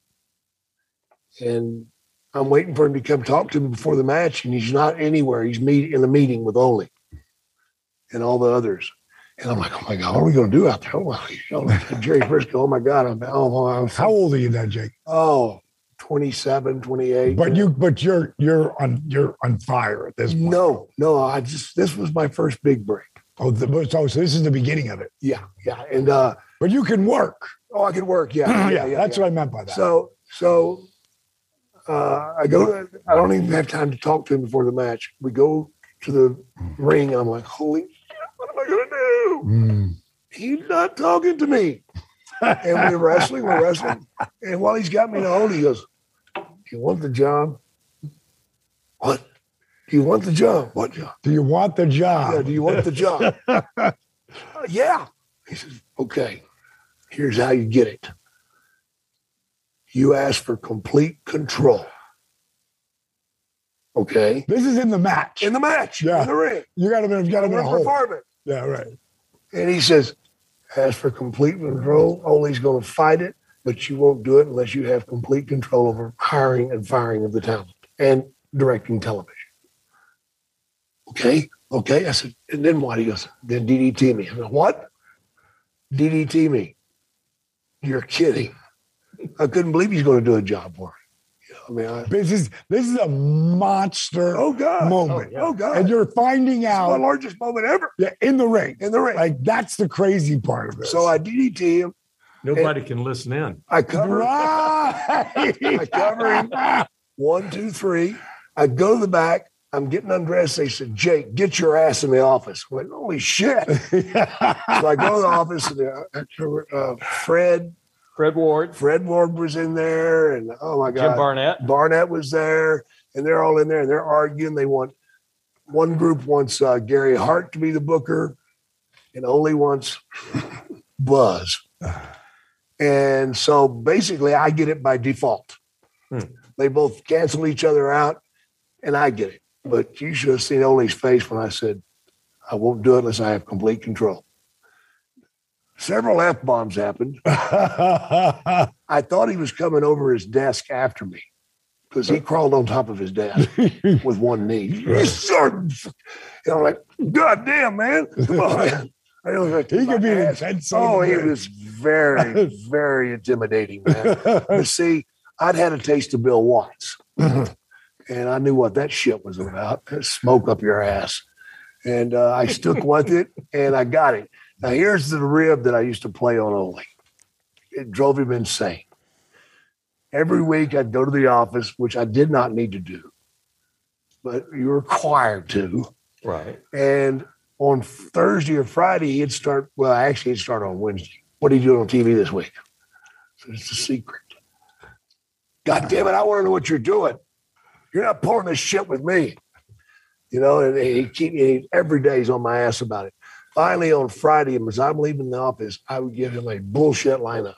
And I'm waiting for him to come talk to me before the match. And he's not anywhere. He's meet, in the meeting with Ole and all the others. And I'm like, oh my God, what are we going to do out there? Oh, Jerry Briscoe, oh my God. I'm, oh, I'm, How old are you now, Jake? Oh, twenty-seven, twenty-eight. But you, but you're, you're on, you're on fire at this point. No, no, I just, this was my first big break. Oh, the, so, so this is the beginning of it. Yeah. Yeah. And, uh, but you can work. Oh, I can work. Yeah. yeah, yeah, yeah That's yeah. what I meant by that. So, so uh, I go, I don't even have time to talk to him before the match. We go to the ring. I'm like, holy shit, what am I going to do? Mm. He's not talking to me. And we're wrestling, we're wrestling. And while he's got me in the hold, he goes, do you want the job? What? Do you want the job? What job? Do you want the job? Yeah, do you want the job? uh, yeah. He says, okay, here's how you get it. You ask for complete control. Okay? This is in the match. In the match. Yeah. In the ring. You got to be, you got to be a hold. Apartment. Yeah, right. And he says, ask for complete control. Ole's going to fight it, but you won't do it unless you have complete control over hiring and firing of the talent and directing television. Okay, okay. I said, and then what? He goes, then D D T me. I said, what? D D T me. You're kidding. I couldn't believe he's going to do a job for me. I mean, I, this is this is a monster oh God. moment. Oh, yeah. oh God. And you're finding out it's my largest moment ever. Yeah, in the ring. In the ring. Like that's the crazy part of it. So I D D T him. Nobody can listen in. I cover right. I cover him. One, two, three. I go to the back. I'm getting undressed. They said, Jake, get your ass in the office. I went, holy shit. So I go to the office, and uh, Fred. Fred Ward. Fred Ward was in there, and oh my God. Jim Barnett. Barnett was there, and they're all in there, and they're arguing. They want, one group wants uh, Gary Hart to be the booker, and only wants Buzz. And so basically, I get it by default. Hmm. They both cancel each other out, and I get it. But you should have seen Ole's face when I said, I won't do it unless I have complete control. Several F-bombs happened. I thought he was coming over his desk after me because he crawled on top of his desk with one knee. And I'm like, God damn, man. Come on. I don't know, he could be an intense. Oh, he was very, very intimidating, man. But see, I'd had a taste of Bill Watts. And I knew what that shit was about. Smoke up your ass. And uh, I stuck with it, and I got it. Now, here's the rib that I used to play on Ole. It drove him insane. Every week I'd go to the office, which I did not need to do, but you were required to. Right. And on Thursday or Friday, he'd start, well, actually, he'd start on Wednesday. What are you doing on T V this week? So it's a secret. God damn it, I want to know what you're doing. You're not pulling this shit with me. You know, and he keep he, every day he's on my ass about it. Finally, on Friday, as I'm leaving the office, I would give him a bullshit lineup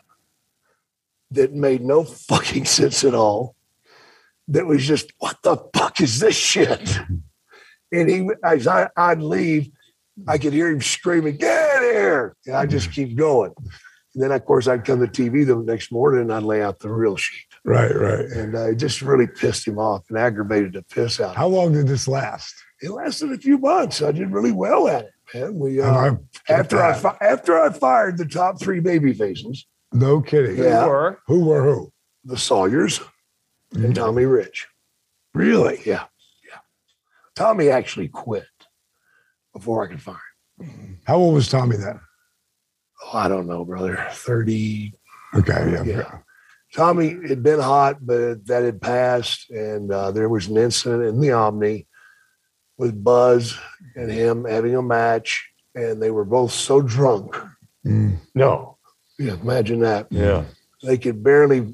that made no fucking sense at all. That was just, what the fuck is this shit? And he, as I, I'd leave, I could hear him screaming, get here. And I just keep going. And then, of course, I'd come to T V the next morning and I'd lay out the real sheet. Right, right. And uh, it just really pissed him off and aggravated the piss out. How long did this last? It lasted a few months. I did really well at it, man. We uh, after I fi- after I fired the top three baby faces. No kidding. Yeah. Who were? Who were who? The Sawyers mm-hmm. and Tommy Rich. Really? Yeah. Yeah. Tommy actually quit before I could fire him. How old was Tommy then? Oh, I don't know, brother. thirty. Okay, yeah. Yeah. Tommy had been hot, but that had passed, and uh, there was an incident in the Omni with Buzz and him having a match, and they were both so drunk. Mm. No. Yeah, imagine that. Yeah. They could barely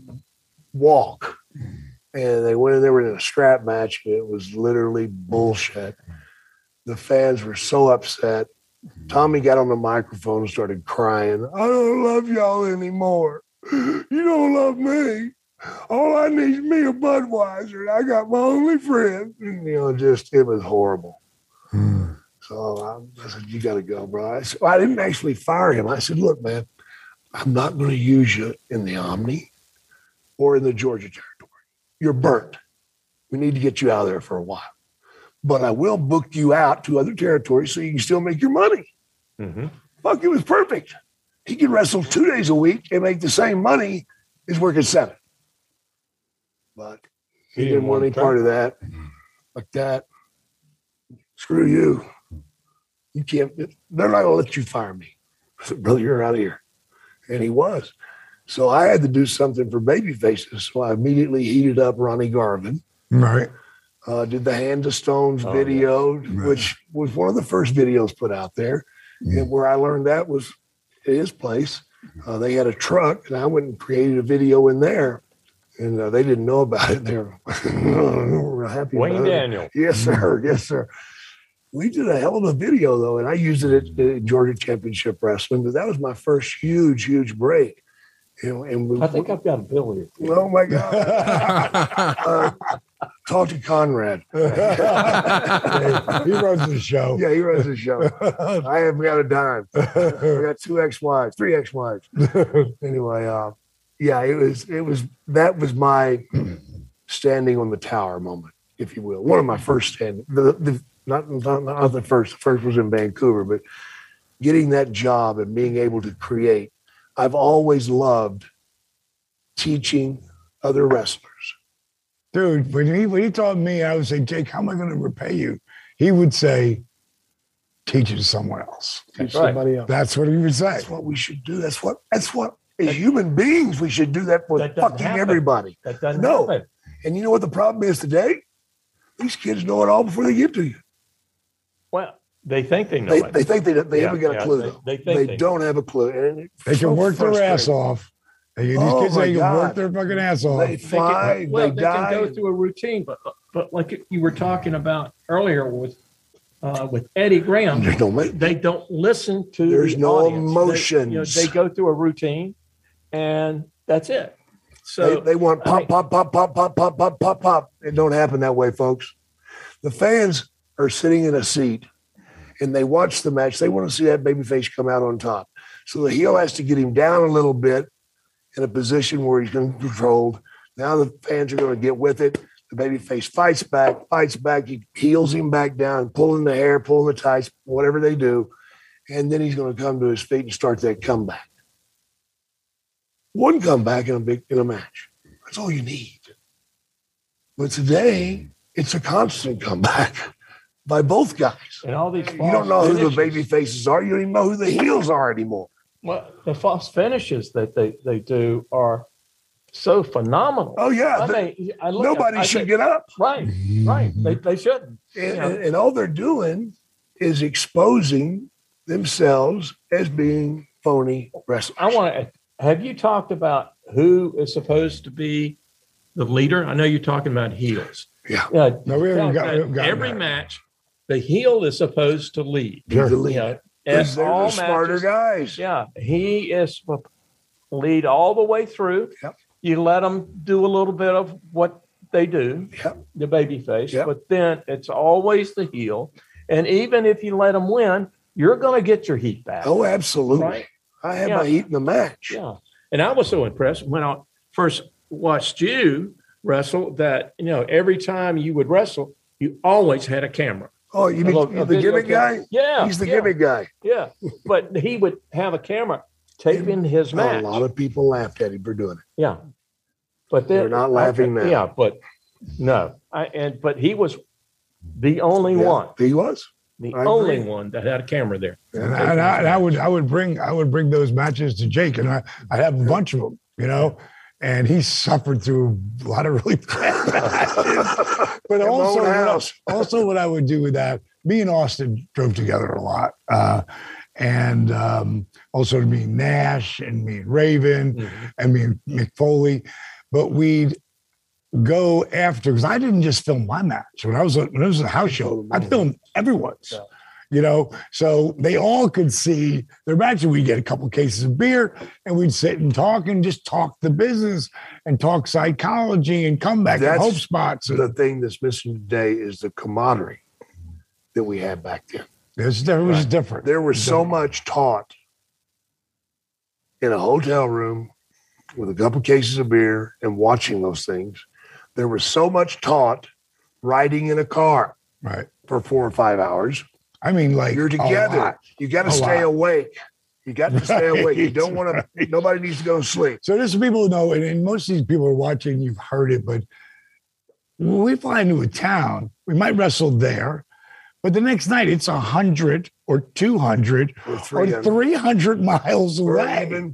walk, and they went in there in a strap match, and it was literally bullshit. The fans were so upset. Tommy got on the microphone and started crying. I don't love y'all anymore. You don't love me. All I need is me a Budweiser. I got my only friend. And, you know, just, it was horrible. Hmm. So I, I said, you got to go, bro. I, said, well, I didn't actually fire him. I said, look, man, I'm not going to use you in the Omni or in the Georgia territory. You're burnt. We need to get you out of there for a while. But I will book you out to other territories so you can still make your money. Mm-hmm. Fuck, it was perfect. He could wrestle two days a week and make the same money as working seven. But he, he didn't, didn't want any part of that. Like that. Screw you. You can't, they're not going to let you fire me. I said, brother, you're out of here. And he was. So I had to do something for baby faces. So I immediately heated up Ronnie Garvin. Right. Uh, did the Hand of Stones Oh, video, yes. Right. which was one of the first videos put out there. Mm. And where I learned that was at his place. Uh, they had a truck, and I went and created a video in there. And uh, they didn't know about it. They were real happy Wayne about it. Daniel. Yes, sir. Yes, sir. We did a hell of a video, though, and I used it at, at Georgia Championship Wrestling. But that was my first huge, huge break. You know, and we, I think I've got a bill here. oh, my God. uh, talk to Conrad. He runs the show. Yeah, he runs the show. I haven't got a dime. I got two ex-wives, three ex-wives. Anyway, uh, yeah, it was, it was, that was my standing on the tower moment, if you will. One of my first standing, the, the, not, not, not the first, the first was in Vancouver, but getting that job and being able to create. I've always loved teaching other wrestlers. Dude, when he when he taught me, I would say, Jake, how am I going to repay you? He would say, teach it to someone else. Teach right. somebody else. That's what he would say. That's what we should do. That's what, that's what, as human beings, we should do that for That doesn't fucking happen. everybody. That doesn't No. happen. And you know what the problem is today? These kids know it all before they get to you. Well, they think they know They, it. they think they, they Yeah, haven't got a yeah, clue, they- though. they They, think they- don't have a clue. And it's They so can work their ass frustrating. off. They, these Oh, kids, my they can God. work their fucking ass off. They They fly, can, well, they, they, die. can go through a routine, but but like you were talking about earlier with uh, with Eddie Graham, There's no ma- they don't listen to. There's the no audience. They, you know, emotions. they go through a routine, and that's it. So they, they want I pop, mean- pop, pop, pop, pop, pop, pop, pop, pop. It don't happen that way, folks. The fans are sitting in a seat and they watch the match. They want to see that babyface come out on top. So the heel has to get him down a little bit in a position where he's controlled. Now the fans are going to get with it. The babyface fights back, fights back. He heels him back down, pulling the hair, pulling the tights, whatever they do. And then he's going to come to his feet and start that comeback. One comeback in a big in a match. That's all you need. But today, it's a constant comeback by both guys. and all these You don't know who the baby faces are. You don't even know who the heels are anymore. Well, the false finishes that they, they do are so phenomenal. Oh, yeah. I The- mean, I look, Nobody I should think- get up. Right, right. They they shouldn't. And, You know, and, and all they're doing is exposing themselves as being phony wrestlers. I want to. Have you talked about who is supposed to be the leader? I know you're talking about heels. Yeah. Yeah. No, we haven't got- we haven't gotten every there. match. The heel is supposed to lead. He's the You lead. know, Because and they're all the smarter matches- guys. Yeah, he is supposed to lead all the way through. Yep. You let them do a little bit of what they do, Yep. the baby face, Yep. but then it's always the heel. And even if you let them win, you're going to get your heat back. Oh, absolutely. Right? I had Yeah. my heat in the match. Yeah. And I was so impressed when I first watched you wrestle that, you know, every time you would wrestle, you always had a camera. Oh, you A mean little- a the video gimmick camera. guy? Yeah. He's the yeah, gimmick guy. Yeah. But he would have a camera taping his match. A lot of people laughed at him for doing it. Yeah. But then They're not laughing now. Yeah, but no. I and but he was the only Yeah, one. He was. The I only agree. one that had a camera there. And, I, and, I, and I would I would bring I would bring those matches to Jake, and I I have a bunch of them, you know, and he suffered through a lot of really bad matches. But In my also, own what I, house. also what I would do with that, me and Austin drove together a lot, uh, and um, also me and Nash and me and Raven Mm-hmm. and me and Mick Foley, but we'd go after because I didn't just film my match when I was a, when it was a house show. I filmed everyone's, Yeah. you know, so they all could see their match. And we'd get a couple cases of beer and we'd sit and talk and just talk the business and talk psychology and comeback and That's hope spots. And The thing that's missing today is the camaraderie that we had back then. it's, it was different. There was so much taught in a hotel room with a couple cases of beer and watching those things. There was so much taught riding in a car Right. for four or five hours. I mean, like You're a together. lot. You got to A stay lot. awake. You got to stay awake. You Right, don't want to, right. nobody needs to go to sleep. So there's some people who know, and, and most of these people are watching, you've heard it, but when we fly into a town, we might wrestle there, but the next night it's one hundred or two hundred Or or three hundred. three hundred miles Or away. even four.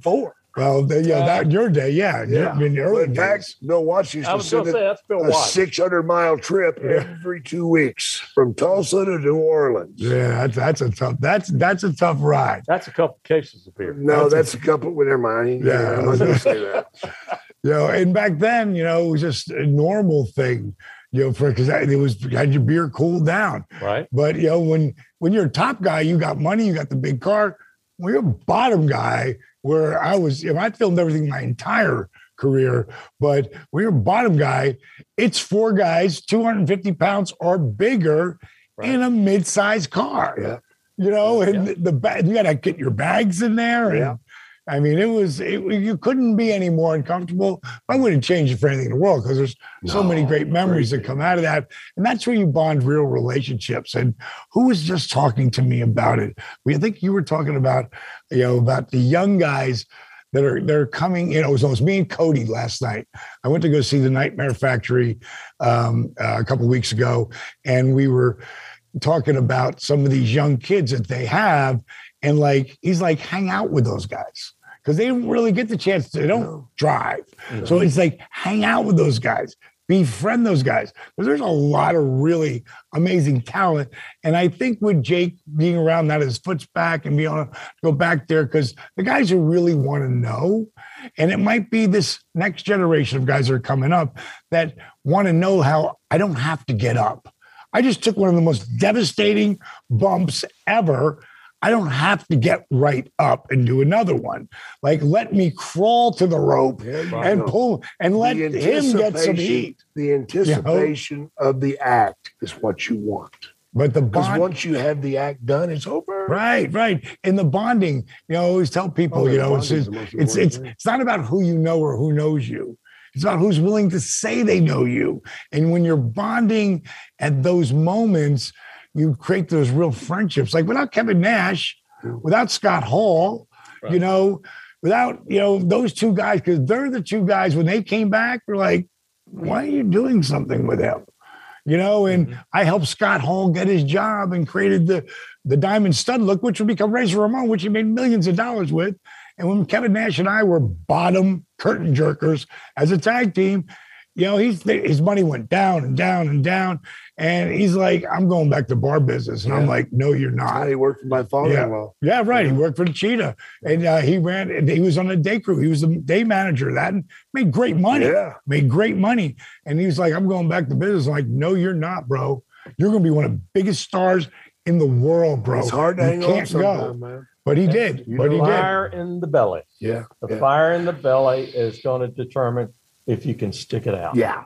Well, the, yeah, that your day, yeah, Yeah. in the early In fact, days. Bill Watts used I to was going send to say a, that's Bill a Watts. six hundred mile trip every two weeks from Tulsa to New Orleans. Yeah, that's that's a tough. That's that's a tough ride. That's a couple cases of beer. No, That's that's, a, couple. Well, never mind. Yeah. Yeah, I'm not going to say that. You know, and back then, you know, it was just a normal thing. You know, for because it was had your beer cooled down. Right. But you know, when when you're a top guy, you got money, you got the big car. When you're a bottom guy, where I was, you know, I filmed everything my entire career, but when you're a bottom guy, it's four guys, two hundred fifty pounds or bigger Right. in a mid-sized car. Yeah. You know, and Yeah. the, the bag, you got to get your bags in there. And, Yeah. I mean, it was, it, you couldn't be any more uncomfortable. I wouldn't change it for anything in the world because there's so No, many great memories that come out of that. And that's where you bond real relationships. And who was just talking to me about it? We, I think you were talking about, you know, about the young guys that are, they're coming, you know, it was, it was me and Cody last night. I went to go see the Nightmare Factory um, uh, a couple of weeks ago. And we were talking about some of these young kids that they have. And like, he's like, hang out with those guys. Because they don't really get the chance to, they don't No. drive. So it's like, hang out with those guys, befriend those guys. Because there's a lot of really amazing talent. And I think with Jake being around, not his foot's back and being able to go back there, because the guys who really want to know, and it might be this next generation of guys that are coming up that want to know how I don't have to get up. I just took one of the most devastating bumps ever. I don't have to get right up and do another one. Like, let me crawl to the rope Yeah, you and know. pull and let The him get some anticipation- heat. The anticipation of the act is what you want. But the Because bond, once you have the act done, it's over. right, right. In the bonding, you know, I always tell people, Oh, you the know, it's bonding's it's the most it's important it's, thing. it's not about who you know or who knows you. It's about who's willing to say they know you. And when you're bonding at those moments, you create those real friendships. Like without Kevin Nash, without Scott Hall, Right. you know, without, you know, those two guys, because they're the two guys, when they came back, we're like, why are you doing something with him? You know, and Mm-hmm. I helped Scott Hall get his job and created the the Diamond Stud look, which would become Razor Ramon, which he made millions of dollars with. And when Kevin Nash and I were bottom curtain jerkers as a tag team, you know, he's his money went down and down and down. And he's like, I'm going back to bar business. And I'm Yeah. like, no, you're How not. he worked for my father-in-law. Yeah, right. He worked for the Cheetah, and uh, he ran. and He was on the day crew. He was the day manager of that, and made great money. Yeah. Made great money. And he was like, "I'm going back to business." I'm like, no, you're not, bro. You're going to be one of the biggest stars in the world, bro. It's hard to You hang on can't go. sometimes, man. But he did. You But he know, did. Fire in the belly. Yeah. The yeah. fire in the belly is going to determine if you can stick it out. Yeah.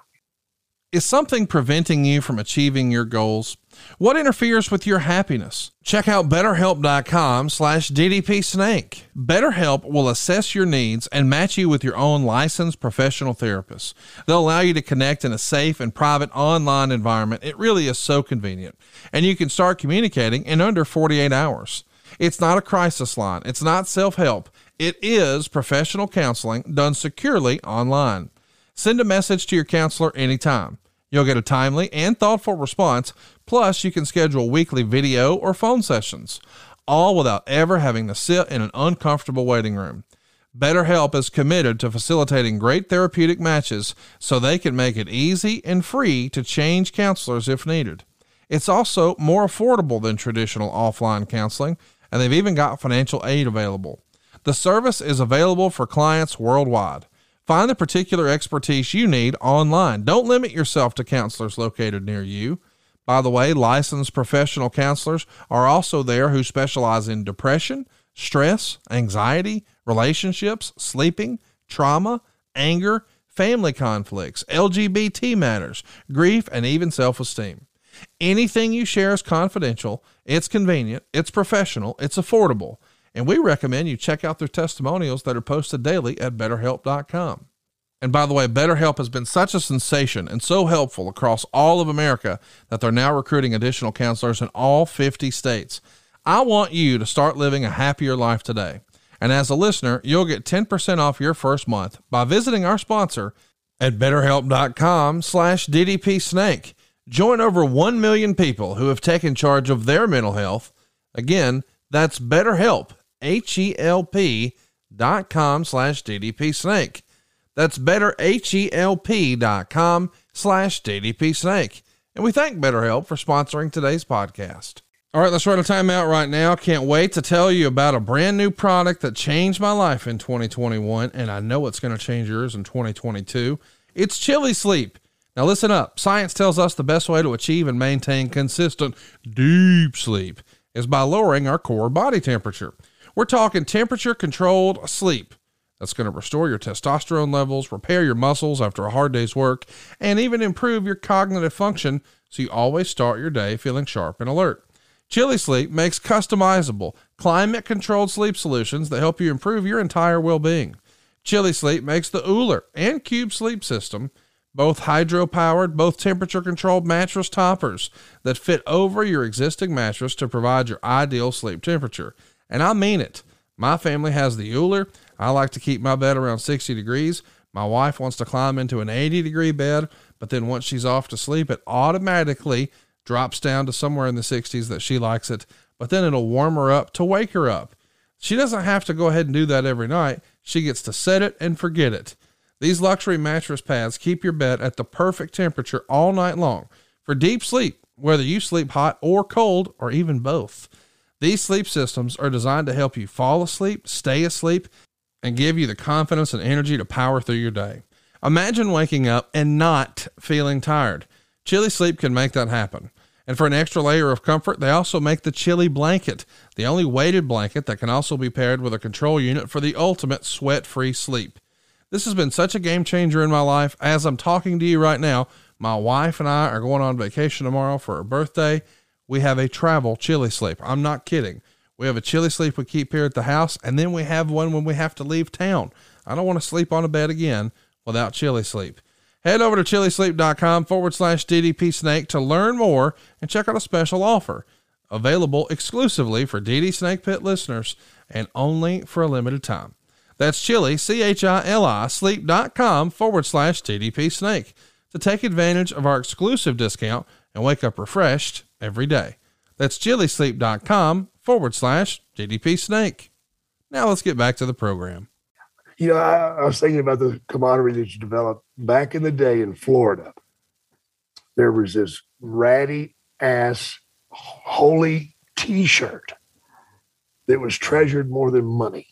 Is something preventing you from achieving your goals? What interferes with your happiness? Check out BetterHelp.com slash DDP Snake. BetterHelp will assess your needs and match you with your own licensed professional therapist. They'll allow you to connect in a safe and private online environment. It really is so convenient. And you can start communicating in under forty-eight hours. It's not a crisis line. It's not self-help. It is professional counseling done securely online. Send a message to your counselor anytime. You'll get a timely and thoughtful response. Plus, you can schedule weekly video or phone sessions, all without ever having to sit in an uncomfortable waiting room. BetterHelp is committed to facilitating great therapeutic matches so they can make it easy and free to change counselors if needed. It's also more affordable than traditional offline counseling, and they've even got financial aid available. The service is available for clients worldwide. Find the particular expertise you need online. Don't limit yourself to counselors located near you. By the way, licensed professional counselors are also there who specialize in depression, stress, anxiety, relationships, sleeping, trauma, anger, family conflicts, L G B T matters, grief, and even self-esteem. Anything you share is confidential, it's convenient, it's professional, it's affordable. And we recommend you check out their testimonials that are posted daily at better help dot com. And by the way, BetterHelp has been such a sensation and so helpful across all of America that they're now recruiting additional counselors in all fifty states. I want you to start living a happier life today. And as a listener, you'll get ten percent off your first month by visiting our sponsor at betterhelp.com slash DDP Snake. Join over one million people who have taken charge of their mental health. Again, that's BetterHelp, H E L P dot com slash DDP Snake. That's BetterHelp dot com slash DDP Snake. And we thank BetterHelp for sponsoring today's podcast. All right, let's run a timeout right now. Can't wait to tell you about a brand new product that changed my life in twenty twenty-one, and I know it's going to change yours in twenty twenty-two. It's Chili Sleep. Now listen up. Science tells us the best way to achieve and maintain consistent, deep sleep is by lowering our core body temperature. We're talking temperature-controlled sleep. That's going to restore your testosterone levels, repair your muscles after a hard day's work, and even improve your cognitive function so you always start your day feeling sharp and alert. Chili Sleep makes customizable, climate-controlled sleep solutions that help you improve your entire well-being. Chili Sleep makes the Ooler and Cube sleep system, both hydro-powered, both temperature-controlled mattress toppers that fit over your existing mattress to provide your ideal sleep temperature. And I mean it. My family has the Ooler. I like to keep my bed around sixty degrees. My wife wants to climb into an eighty degree bed, but then once she's off to sleep, it automatically drops down to somewhere in the sixties that she likes it, but then it'll warm her up to wake her up. She doesn't have to go ahead and do that every night. She gets to set it and forget it. These luxury mattress pads keep your bed at the perfect temperature all night long for deep sleep, whether you sleep hot or cold or even both. These sleep systems are designed to help you fall asleep, stay asleep, and give you the confidence and energy to power through your day. Imagine waking up and not feeling tired. Chili Sleep can make that happen. And for an extra layer of comfort, they also make the Chili Blanket, the only weighted blanket that can also be paired with a control unit for the ultimate sweat-free sleep. This has been such a game changer in my life. As I'm talking to you right now, my wife and I are going on vacation tomorrow for her birthday. We have a travel Chili Sleep. I'm not kidding. We have a Chili Sleep we keep here at the house, and then we have one when we have to leave town. I don't want to sleep on a bed again without Chili Sleep. Head over to chilisleep.com forward slash DDP Snake to learn more and check out a special offer available exclusively for D D Snake Pit listeners and only for a limited time. That's chili, C H I L I, sleep.com forward slash DDP Snake to take advantage of our exclusive discount and wake up refreshed every day. That's chilisleep.com forward slash DDP Snake. Now let's get back to the program. You know, I, I was thinking about the camaraderie that you developed back in the day in Florida. There was this ratty ass holy t-shirt that was treasured more than money.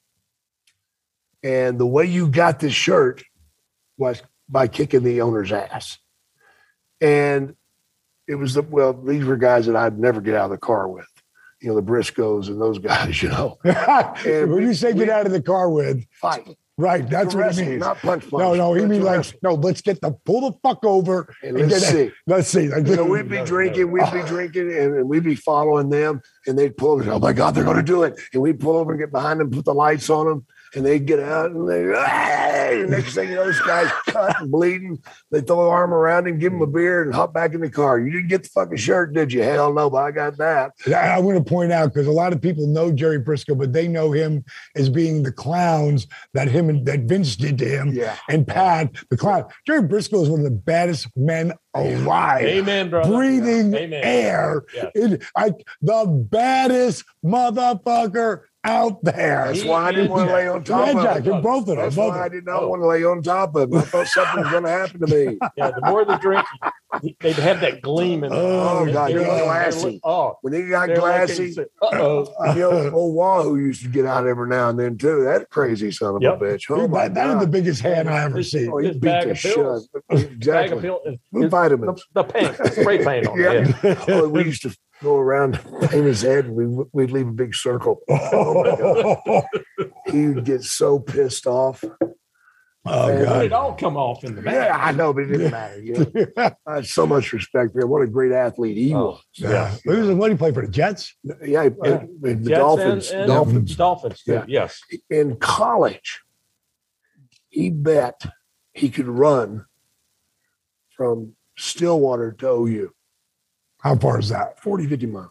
And the way you got this shirt was by kicking the owner's ass. And it was the, well, these were guys that I'd never get out of the car with. You know, the Briscoes and those guys, you know. And when you say get out of the car with, fight. Right, that's what it means. Not punch, punch. No, no, he means like, wrestling. no, let's get the, pull the fuck over. And let's get see. That. Let's see. Like, you know, we'd be drinking, we'd be drinking, and, and we'd be following them, and they'd pull over. Oh, my God, they're going to do it. And we'd pull over and get behind them, put the lights on them, and they'd get out, and they, ah! The next thing you know, this guy's cut and bleeding. They throw an arm around him, give him a beer, and hop back in the car. You didn't get the fucking shirt, did you? Hell no, but I got that. I want to point out, because a lot of people know Jerry Briscoe, but they know him as being the clowns that him and that Vince did to him. Yeah. And Pat, the clown. Jerry Briscoe is one of the baddest men alive. Amen, brother. Breathing Amen. air. Yes. It, I, the baddest motherfucker out there. That's why I didn't want to lay on top yeah, of Jack, him. both of them. That's both why I of did them. not want to lay on top of him. I thought something was going to happen to me. Yeah, the more they drink, they'd have that gleam in Oh, them. God, They're you're looking- glassy. they're look- Oh, When he got they're glassy, looking- uh-oh. you know, old Wahoo used to get out every now and then, too. That crazy son of Yep. a bitch. Oh, Dude, my that, that is God. the biggest hand I ever His- seen. Oh, he his beat bag the of shit. pills. Bag of Exactly. pill- is- With is vitamins. The, the paint, spray paint on Yeah. it. Oh, we used to go around in his head and we, we'd leave a big circle. Oh, my God. He would get so pissed off. Oh, Man, But God. it all come off in the bag. Yeah, I know, but it didn't matter. You know? I had so much respect for him. What a great athlete he Oh, was. Yeah. What was it? What did he play for? The Jets? Yeah, Yeah. and the Jets Dolphins. and- and Dolphins. Dolphins, too. Yeah. Yes. In college, he bet he could run from Stillwater to O U, How far is that? forty, fifty miles.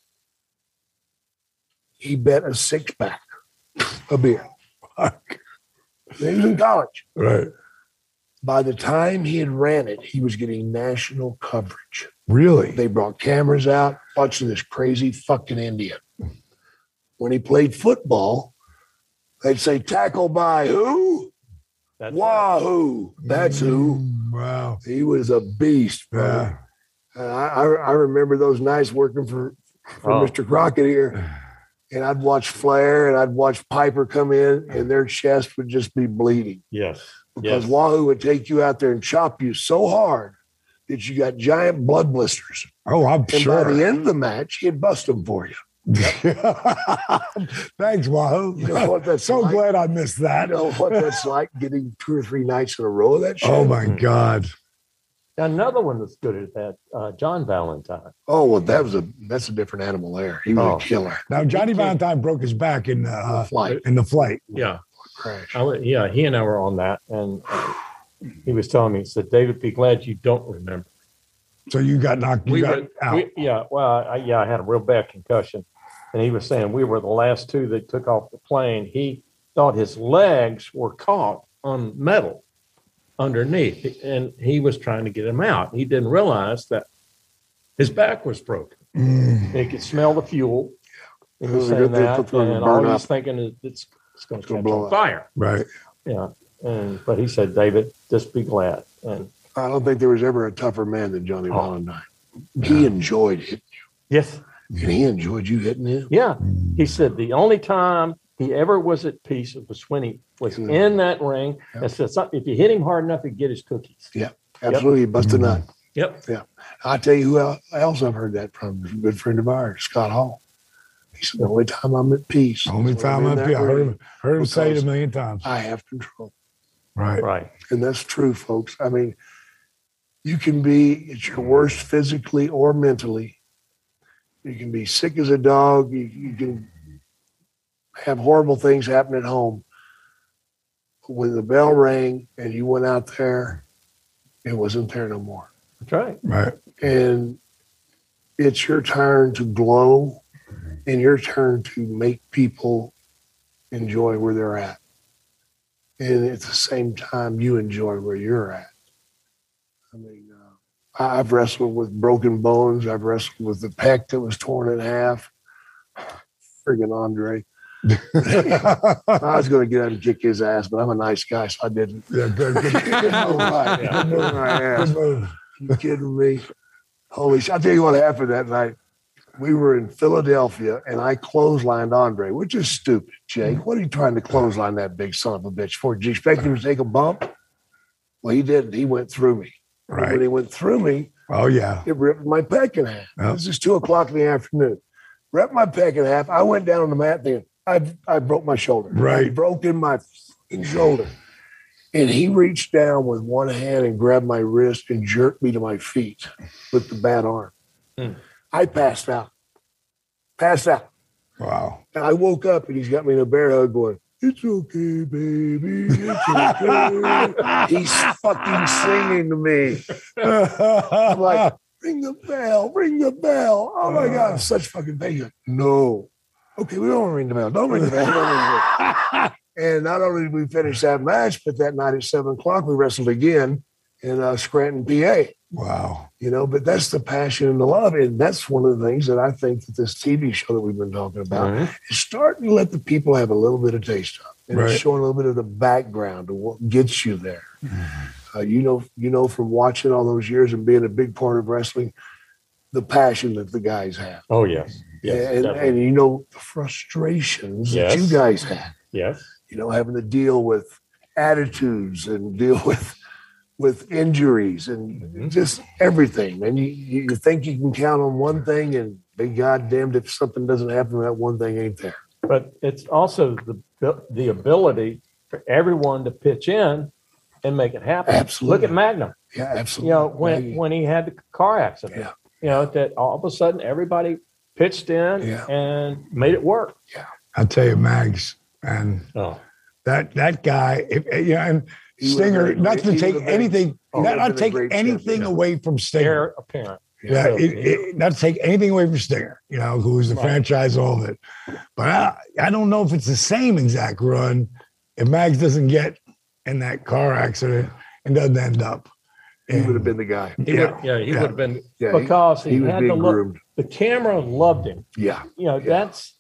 He bet a six pack of beer. He was in college. Right. By the time he had ran it, he was getting national coverage. Really? They brought cameras out watching this crazy fucking Indian. When he played football, They'd say tackle by who? That's Wahoo. That's who. Mm, wow. He was a beast, bro. Yeah. Uh, I, I remember those nights working for, for Oh. Mister Crockett here. And I'd watch Flair and I'd watch Piper come in and their chest would just be bleeding. Yes. Because Yes. Wahoo would take you out there and chop you so hard that you got giant blood blisters. Oh, I'm And sure. by the end of the match, he'd bust them for you. Thanks, Wahoo. You know what that's so like? glad I missed You that. know what that's like, getting two or three nights in a row of that shit? Oh my God. Another one that's good at that, uh, John Valentine. Oh, well, that was a that's a different animal there. He was Oh. a killer. Now Johnny Valentine broke his back in the uh, Flight. in the flight. Yeah. Crash. I, went- yeah, he and I were on that, and uh, he was telling me, he said, David, be glad you don't remember. So you got knocked. You We got were, out. we, yeah, well, I, yeah, I had a real bad concussion, and he was saying we were the last two that took off the plane. He thought his legs were caught on metal underneath, and he was trying to get him out. He didn't realize that his back was broken. Mm. He could smell the fuel. He was Those are saying good things that, for them to and burn all he's up. thinking is it's, it's going to gonna catch blow on up. fire. Right. Yeah, and but he said, David, just be glad. And I don't think there was ever a tougher man than Johnny Oh. Valentine. He enjoyed hitting yes, you. And he enjoyed you hitting him. yeah, he said the only time he ever was at peace was when he was in that ring and said, "Something- if you hit him hard enough, he'd get his cookies." Yeah, absolutely. He busted a nut. Yep. Yeah. I tell you who el- else I've heard that from. A good friend of ours, Scott Hall. He said, the only time I'm at peace. Only is when time I'm up in here. I that heard ring him, heard him say it a because million times. I have control. Right. Right. And that's true, folks. I mean, you can be at your worst physically or mentally. You can be sick as a dog. You, you can have horrible things happen at home. But when the bell rang and you went out there, it wasn't there no more. That's right. Right. And it's your turn to glow and your turn to make people enjoy where they're at. And at the same time, you enjoy where you're at. I mean, uh, I- I've wrestled with broken bones. I've wrestled with the pec that was torn in half. Friggin' Andre. I was going to get up and kick his ass, but I'm a nice guy, so I didn't. Yeah, good, good, good move. Right. Good move. My ass. Good move. You kidding me? Holy shit. I'll tell you what happened that night. We were in Philadelphia and I clotheslined Andre, which is stupid, Jake. What are you trying to clothesline that big son of a bitch for? Did you expect him to take a bump? Well, he didn't. He went through me. Right. When he went through me, Oh yeah. it ripped my pec in half. Yep. This is two o'clock in the afternoon. Ripped my pec in half. I went down on the mat then. I I broke my shoulder. Right. I broke in my fucking shoulder. And he reached down with one hand and grabbed my wrist and jerked me to my feet with the bad arm. Hmm. I passed out. Passed out. Wow. And I woke up and he's got me in a bear hug going, "It's okay, baby. It's okay." He's fucking singing to me. I'm like, ring the bell, ring the bell. Oh my God, such fucking pain. He's like, no. Okay, we don't ring the bell. Don't ring the bell. Don't ring the bell. And not only did we finish that match, but that night at seven o'clock, we wrestled again in uh, Scranton, P A. Wow. You know, but that's the passion and the love. And that's one of the things that I think that this T V show that we've been talking about Mhm. is starting to let the people have a little bit of taste of. And Right. it's showing a little bit of the background of what gets you there. Uh, you know, you know, from watching all those years and being a big part of wrestling, the passion that the guys have. Oh, yes. Yes. and, definitely. and you know, the frustrations Yes. that you guys had. yes. You know, having to deal with attitudes and deal with with injuries and Mhm. just everything. And you, you you think you can count on one thing, and be goddamned if something doesn't happen, that one thing ain't there. But it's also the the ability for everyone to pitch in and make it happen. Absolutely. Look at Magnum. Yeah, You absolutely. know, when Yeah, when he had the car accident, Yeah. you know, that all of a sudden everybody pitched in Yeah. and made it work. I tell you, Mags, and Oh, that that guy, if, you know, and He would've Stinger, been a not great- to he take would've been- anything, he not, would've not been a take great anything champion. away from Stinger. heir apparent. Yeah, So, it, it, not to take anything away from Stinger, you know, who is the Right. franchise, all of it. But I, I don't know if it's the same exact run if Mags doesn't get in that car accident and doesn't end up. He And- would have been the guy. He Yeah. would, yeah, he Yeah. would have been Yeah, he- because he, he was had being the look. groomed. The camera loved him. Yeah. You know, Yeah. that's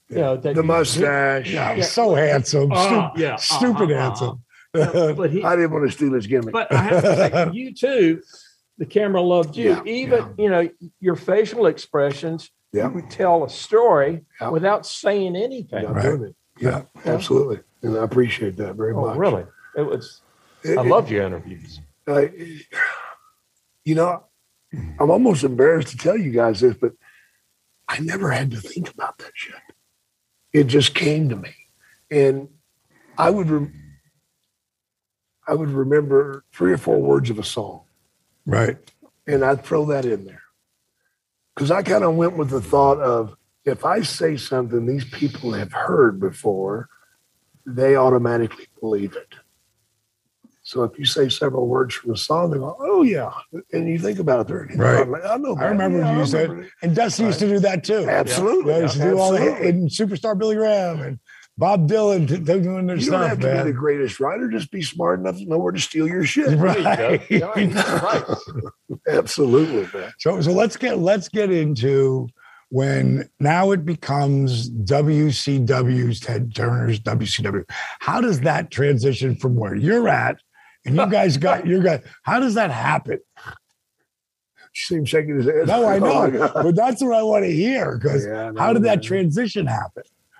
you know, that the he- mustache. he- Yeah, yeah. so handsome, Uh, stu- yeah, stupid uh-huh, handsome. uh-huh. But he, I didn't want to steal his gimmick. but I have to say, you too, the camera loved you. Yeah, Even, you know, your facial expressions, Yeah. you would tell a story Yeah. without saying anything. Not Right. doing it. Yeah, absolutely. And I appreciate that very Oh, much. really? It was, It- I it- loved your interviews. Uh, you know, I'm almost embarrassed to tell you guys this, but I never had to think about that shit. It just came to me, and I would, rem- I would remember three or four words of a song, Right. and I'd throw that in there because I kind of went with the thought of if I say something these people have heard before, they automatically believe it. So if you say several words from a song, they go, "Oh yeah," and you think about it, there. Right. I'm like, I know. I that. remember Yeah, you I said, remember it. and Dusty used to do that too. Absolutely. They used to do all the Absolutely. and Superstar Billy Graham and Bob Dylan t- doing their You stuff, don't have to man. be the greatest writer. Just be smart enough to know where to steal your shit. Right. Yeah, right. Absolutely, man. So, so let's get let's get into when now it becomes W C W's, Ted Turner's W C W. How does that transition from where you're at and you guys got your guys? How does that happen? See him shaking his head. No, I Oh, my know, God. but that's what I want to hear because Yeah, no, how did that no. transition happen?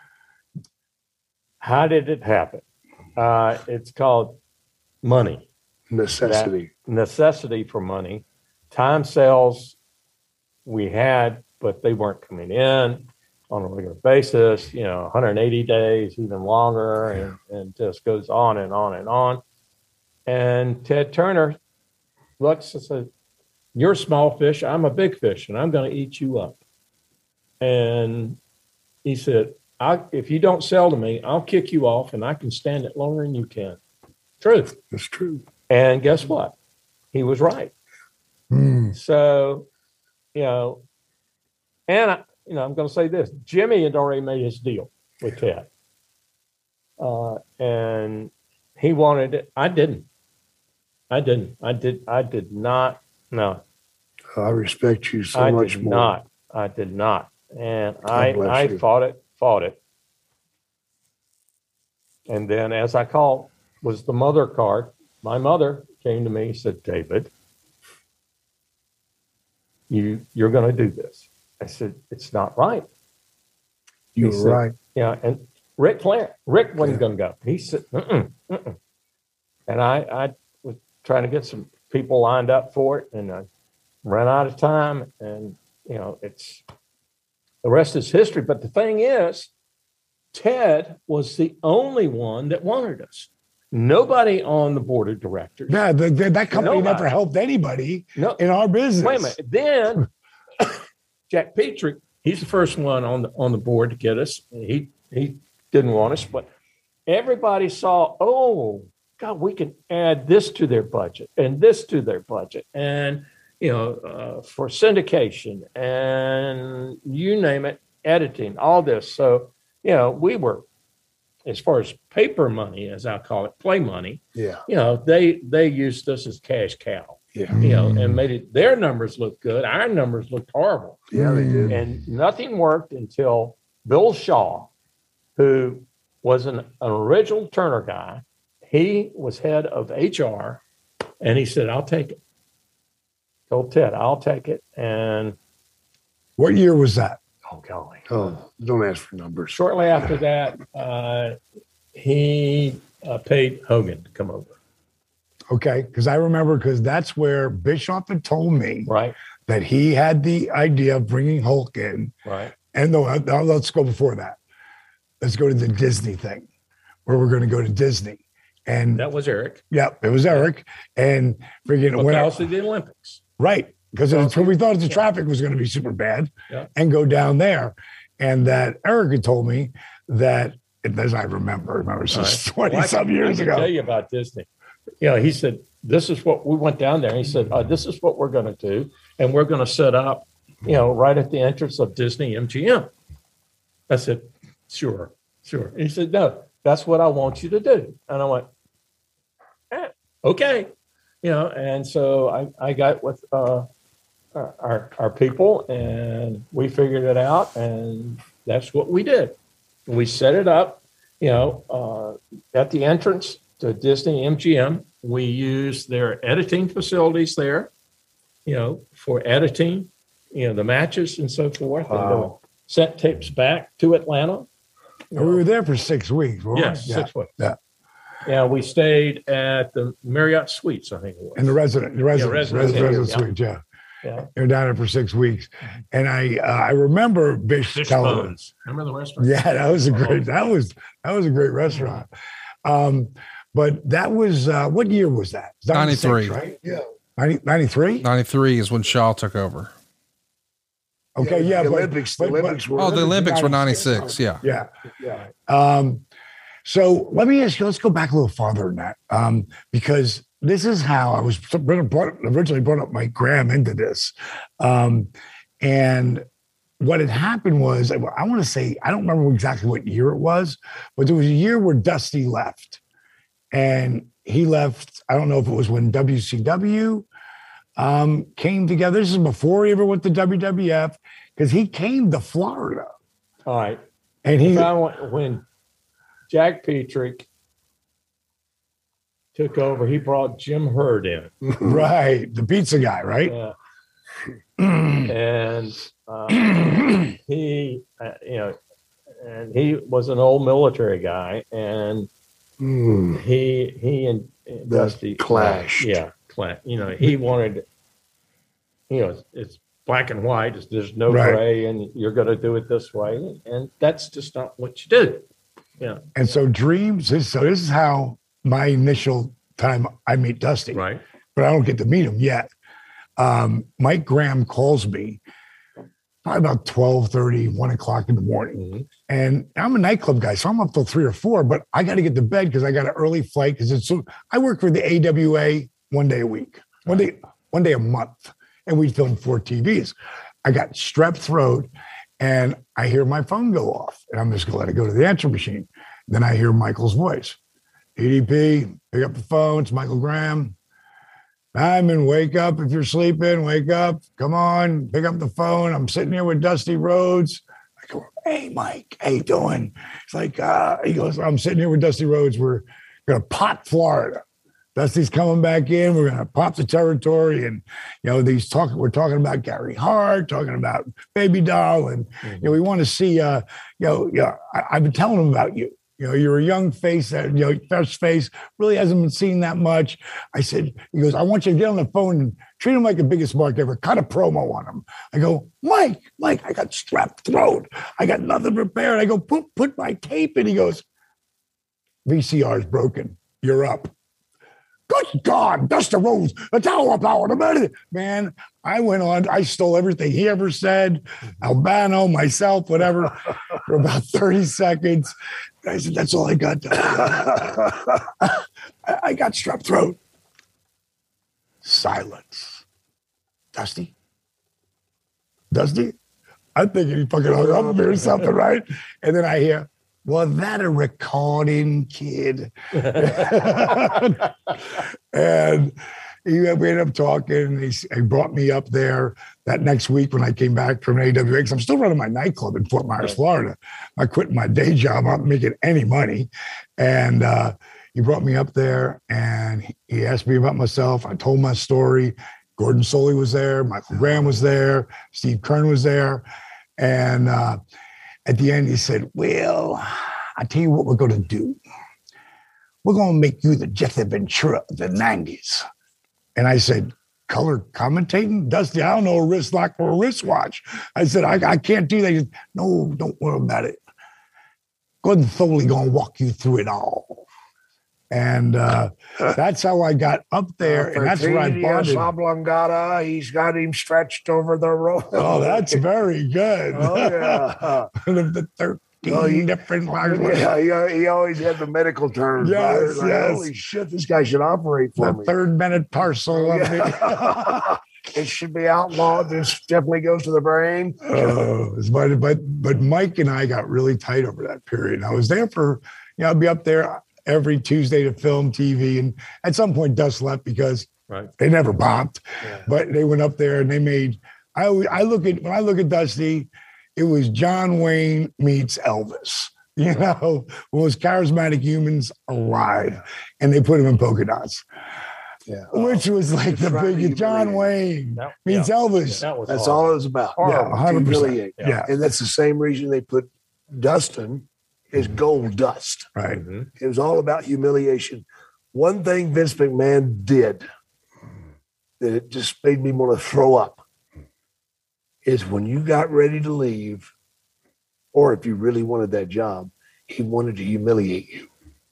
How did it happen? Uh, it's called money. Necessity. That necessity for money. Time sales we had, but they weren't coming in on a regular basis, you know, one hundred eighty days, even longer, and, and just goes on and on and on. And Ted Turner looks and says, "You're a small fish, I'm a big fish, and I'm going to eat you up." And he said, I, if you don't sell to me, I'll kick you off and I can stand it longer than you can. Truth. That's true. And guess what? He was right. Hmm. So, you know, and I, you know, I'm going to say this: Jimmy had already made his deal with Ted, uh, and he wanted it. I didn't. I didn't. I did. I did not. No, I respect you so I much did more. not. I did not. And I, bless I you. fought it, fought it. And then, as I call, was the mother card. My mother came to me and said, "David, you you're going to do this." I said, "It's not right." You're He said, right. Yeah, and Rick Flair, Rick wasn't going to go. He said, mm-mm, mm-mm. And I, I was trying to get some people lined up for it, and I ran out of time. And you know, it's the rest is history. But the thing is, Ted was the only one that wanted us. Nobody on the board of directors. Yeah, the, the, that company Nobody. never helped anybody No. in our business. Wait a minute. Then Jack Petrie, he's the first one on the on the board to get us. He he didn't want us, but everybody saw, oh God, we can add this to their budget and this to their budget, and you know, uh, for syndication and you name it, editing, all this. So you know, we were, as far as paper money, as I call it, play money. Yeah. You know, they they used us as cash cow. Yeah. You know, and made it their numbers look good. Our numbers looked horrible. Yeah, they did. And nothing worked until Bill Shaw, who was an, an original Turner guy, he was head of H R, and he said, "I'll take it." Told Ted, "I'll take it." And What year was that? oh golly, Oh, don't ask for numbers. shortly after that, uh, he uh, paid Hogan to come over. Okay, because I remember because that's where Bischoff had told me Right, that he had the idea of bringing Hulk in. right. And no, no, let's go before that. Let's go to the Disney thing, where we're going to go to Disney. And That was Eric. yeah, it was Eric. And freaking when I, Because of the Olympics. right, because that's when we thought the traffic was going to be super bad Yeah. and go down there. And that Eric had told me that, and as I remember, remember since twenty Well, I some can- years I can ago. tell you about Disney. You know, he said, "This is what we went down there." And he said, uh, "This is what we're going to do, and we're going to set up, you know, right at the entrance of Disney M G M." I said, "Sure, sure." And he said, "No, that's what I want you to do." And I went, eh, "Okay," you know. And so I, I got with uh, our our people, and we figured it out, and that's what we did. We set it up, you know, uh, at the entrance to Disney M G M. We use their editing facilities there, you know, for editing, you know, the matches and so forth. Wow. And they'll sent tapes back to Atlanta. We were there for six weeks. Weren't Yes, we? six yeah. weeks. Yeah. Yeah, we stayed at the Marriott Suites, I think it was. In the resident, the residence, Yeah, residence, residence, residence yeah. suite, yeah. Yeah. They were down there for six weeks, and I uh, I remember Bish Fish telling Bones. us. Remember the restaurant? Yeah, that was a Oh. great. That was that was a great restaurant. Um, but that was uh, what year was that? ninety-three, right? Yeah, ninety-three. ninety-three is when Shaw took over. Okay, yeah, the but, Olympics. but, the Olympics were. Oh, the Olympics were ninety-six. Yeah. Yeah. Yeah. Um, so let me ask you, let's go back a little farther than that. Um, because this is how I was brought, originally brought up Mike Graham into this. Um, and what had happened was, I want to say, I don't remember exactly what year it was, but there was a year where Dusty left. And he left, I don't know if it was when W C W um, came together. This is before he ever went to W W F, because he came to Florida. All right. And he found when Jack Petrick took over, he brought Jim Herd in. Right, the pizza guy, right? Yeah. and uh, he, uh, you know, and he was an old military guy, and Mm. he he and, and The Dusty clashed. Yeah, clash. You know, he wanted, you know, it's, it's black and white. It's, there's no Right. gray, and you're going to do it this way, and that's just not what you do. Yeah, And so Dreams is so this is how my initial time I meet Dusty. right. But I don't get to meet him yet. Um, Mike Graham calls me probably about twelve thirty, one o'clock in the morning. Mm-hmm. And I'm a nightclub guy, so I'm up till three or four, but I got to get to bed because I got an early flight because it's so I work for the A W A one day a week, one day, one day a month, and we film four T Vs. I got strep throat, and I hear my phone go off, and I'm just gonna let it go to the answer machine. Then I hear Michael's voice. E D P, pick up the phone. It's Michael Graham. Diamond, wake up if you're sleeping. Wake up. Come on, pick up the phone. I'm sitting here with Dusty Rhodes. I go, hey, Mike, how you doing? It's like, uh, he goes, I'm sitting here with Dusty Rhodes. We're going to pop Florida. Dusty's coming back in. We're going to pop the territory. And, you know, these talk, we're talking about Gary Hart, talking about Baby Doll. And, mm-hmm. you know, we want to see, uh, you know, yeah, I, I've been telling them about you. You know, you're a young face that, you know, fresh face, really hasn't been seen that much. I said, he goes, I want you to get on the phone and treat him like the biggest mark ever. Cut a promo on him. I go, Mike, Mike, I got strep throat. I got nothing prepared. I go, put, put my tape in. He goes, V C R is broken. You're up. Good God, Dusty Rhodes, the Tower Power, the man. Man, I went on, I stole everything he ever said, Albano, myself, whatever, for about thirty seconds. I said, that's all I got. I, I got strep throat. Silence. Dusty? Dusty? I'm thinking he fucking hung up on me or something, right? And then I hear, was that a recording, kid? And he, we ended up talking. He, he brought me up there that next week when I came back from A W A, because I'm still running my nightclub in Fort Myers, Florida. I quit my day job. I'm not making any money. And uh, he brought me up there and he asked me about myself. I told my story. Gordon Soley was there. Michael Graham was there. Steve Kern was there. And uh, at the end, he said, well, I tell you what we're going to do. We're going to make you the Jesse Ventura of the nineties. And I said, color commentating? Dusty, I don't know a wrist lock or a wristwatch. I said, I, I can't do that. He said, no, don't worry about it. Gordon Soley going to walk you through it all. And uh, that's how I got up there. Uh, and that's where I bonded. Oblongata, he's got him stretched over the road. Oh, that's very good. Oh, yeah. the thirteen oh, he, different languages. Yeah, he, he always had the medical terms. Yes, like, yes. Holy shit, this guy should operate for the me. third metatarsal of yeah. me. It should be outlawed. This definitely goes to the brain. Oh, but, but, but Mike and I got really tight over that period. And I was there for, you know, I'd be up there every Tuesday to film T V. And at some point, Dust left because right. they never popped. Yeah. But they went up there and they made, I, I look at, when I look at Dusty, it was John Wayne meets Elvis. you know, most charismatic humans alive, and they put him in polka dots. Yeah. Which was like the big John Wayne That- means yeah. Elvis. That was That's horrible. all it was about. Yeah, Horrible. one hundred percent. Humiliate. Yeah. And that's the same reason they put Dustin as gold dust. Right. It was all about humiliation. One thing Vince McMahon did that it just made me want to throw up is when you got ready to leave, or if you really wanted that job, he wanted to humiliate you.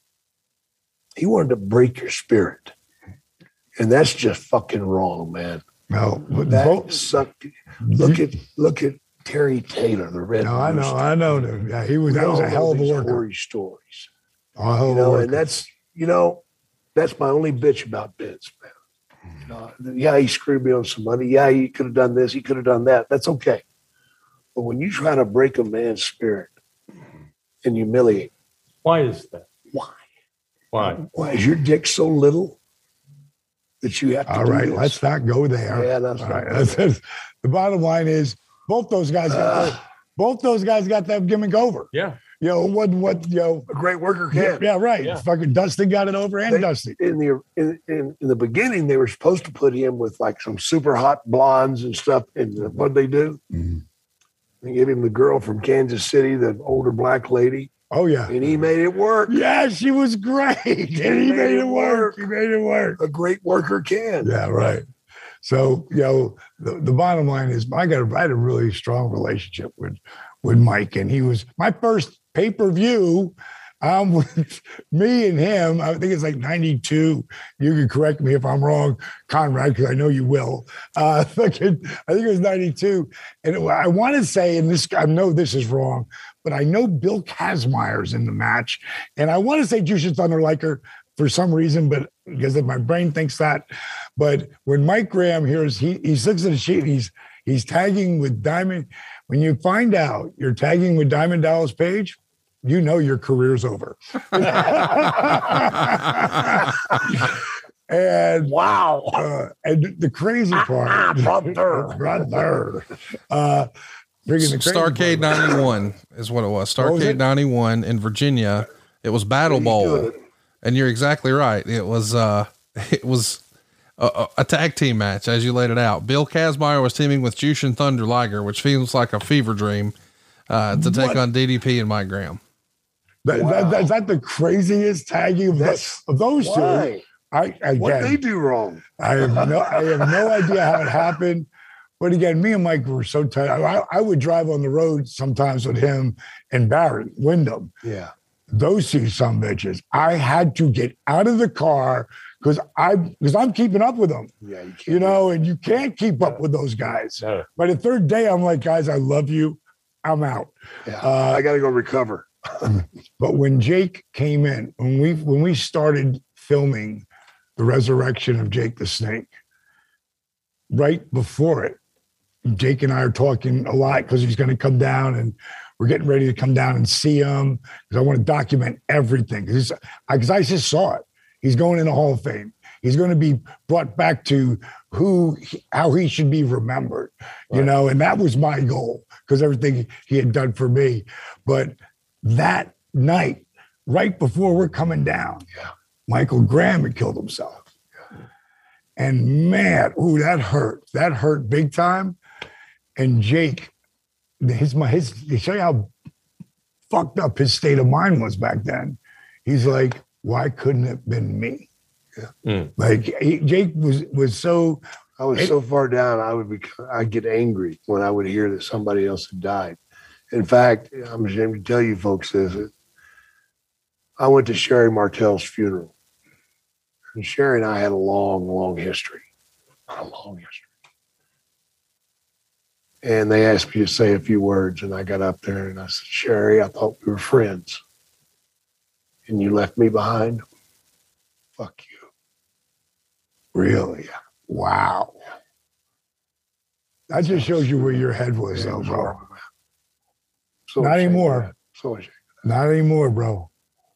He wanted to break your spirit. And that's just fucking wrong, man. No, but That both- sucked. Look at look at Terry Taylor, the Red No, I know, Rooster. I know. That. Yeah, he was. We That was all a hell of a know these worker. gory stories. A hell You of a know, worker. and that's you know, that's my only bitch about Vince, man. You know, yeah, he screwed me on some money. Yeah, he could have done this. He could have done that. That's okay. But when you try to break a man's spirit and humiliate, Why is that? why? Why? Why is your dick so little that you have to All do right, this? let's not go there. Yeah, that's All not right, go that's- there. that's- the bottom line is both those guys got Uh. both those guys got that gimmick over. Yeah. You know, what what you know, A great worker can. yeah, right. Yeah. Fucking Dustin got it over and They- Dusty. In the in, in, in the beginning, they were supposed to put him with like some super hot blondes and stuff. And what they do? Mm-hmm. They gave him the girl from Kansas City, the older black lady, Oh yeah. and he made it work. Yeah, she was great. And he made it work. He made it work. A great worker can. Yeah, right. So, you know, the, the bottom line is I got a, I had a really strong relationship with with Mike, and he was my first pay-per-view. Um, with me and him, I think it's like ninety-two. You can correct me if I'm wrong, Conrad, because I know you will. Uh, I think it was ninety-two. And it, I want to say, and this, I know this is wrong, but I know Bill Kazmaier's in the match. And I want to say Jushin Thunder Liger for some reason, but because my brain thinks that. But when Mike Graham hears, he, he looks at the sheet, and he's, he's tagging with Diamond. When you find out you're tagging with Diamond Dallas Page, you know your career's over. And wow. Uh, and the crazy part, brother, brother, uh, bringing the crazy Starcade part- ninety-one is what it was. What was Starcade it? ninety-one in Virginia. It was Battle Bowl, and you're exactly right. It was uh, it was a, a tag team match as you laid it out. Bill Kazmaier was teaming with Jushin Thunder Liger, which feels like a fever dream uh, to take What? on D D P and Mike Graham. That, that, that, is that the craziest tagging of, That's- of those two? Why? I again, What they do wrong? I have no, I have no idea how it happened. But again, me and Mike were so tight. I, I would drive on the road sometimes with him and Barry Windham. Yeah. Those two some bitches. I had to get out of the car because I because I'm keeping up with them. Yeah, you can't. You know, and you can't keep up with those guys. No. By the third day, I'm like, guys, I love you. I'm out. Yeah. Uh, I got to go recover. But when Jake came in, when we when we started filming the resurrection of Jake the Snake, right before it, Jake and I are talking a lot because he's going to come down, and we're getting ready to come down and see him because I want to document everything. Because I, 'cause I just saw it. He's going in the Hall of Fame. He's going to be brought back to who, how he should be remembered, you Right. know, and that was my goal because everything he had done for me. But that night, right before we're coming down, Yeah. Michael Graham had killed himself. And man, ooh, that hurt. That hurt big time. And Jake, his, my, his, to show you how fucked up his state of mind was back then. He's like, why couldn't it have been me? Yeah. Mm. Like he, Jake was, was so, I was It- so far down, I would be, I'd get angry when I would hear that somebody else had died. In fact, I'm ashamed to tell you folks this. I went to Sherry Martell's funeral. And Sherry and I had a long, long history. A long history. And they asked me to say a few words, and I got up there and I said, Sherry, I thought we were friends. And you left me behind? Fuck you. really, wow. That just shows you where your head was, though, bro. So Not ashamed of anymore. that. So ashamed. Not anymore, bro.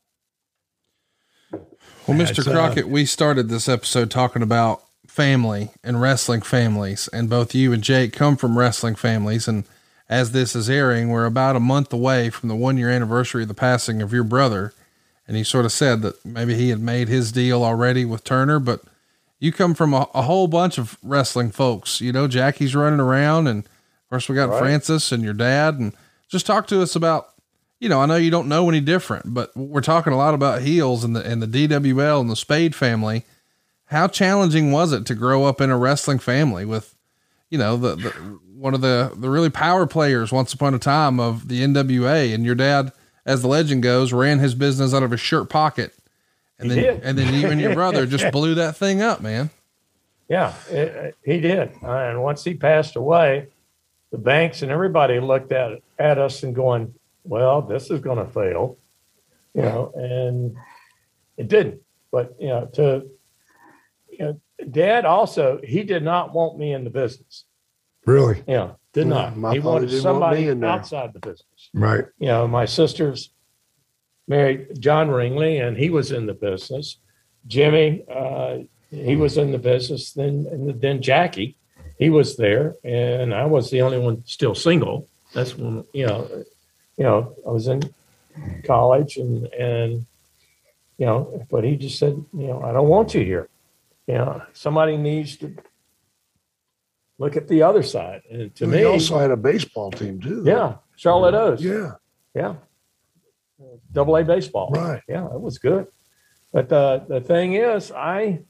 Well, Mister That's, uh, Crockett, we started this episode talking about family and wrestling families, and both you and Jake come from wrestling families. And as this is airing, we're about a month away from the one year anniversary of the passing of your brother. And he sort of said that maybe he had made his deal already with Turner, but you come from a, a whole bunch of wrestling folks. You know, Jackie's running around, and of course we got right. Francis and your dad, and just talk to us about, you know, I know you don't know any different, but we're talking a lot about heels and the, and the D W L and the Spade family. How challenging was it to grow up in a wrestling family with, you know, the, the one of the, the really power players once upon a time of the N W A, and your dad, as the legend goes, ran his business out of his shirt pocket. And he then, did. and then you and your brother just blew that thing up, man. Yeah, it, he did. Uh, and once he passed away, the banks and everybody looked at at us and going, well, this is going to fail, you know, and it didn't. But, you know, to, you know, Dad also, he did not want me in the business. Really? Yeah, did not. My He father wanted didn't want somebody me in there. outside the business. Right. You know, my sisters married John Ringley, and he was in the business. Jimmy, uh, he was in the business. Then, and then Jackie, he was there, and I was the only one still single. That's when, you know, you know, I was in college, and and you know, but he just said, you know, I don't want you here. You know, somebody needs to look at the other side. And to Well, me, he also had a baseball team too. yeah, Charlotte O's. Yeah. Yeah. Double A baseball. Right. Yeah, it was good. But the, the thing is, I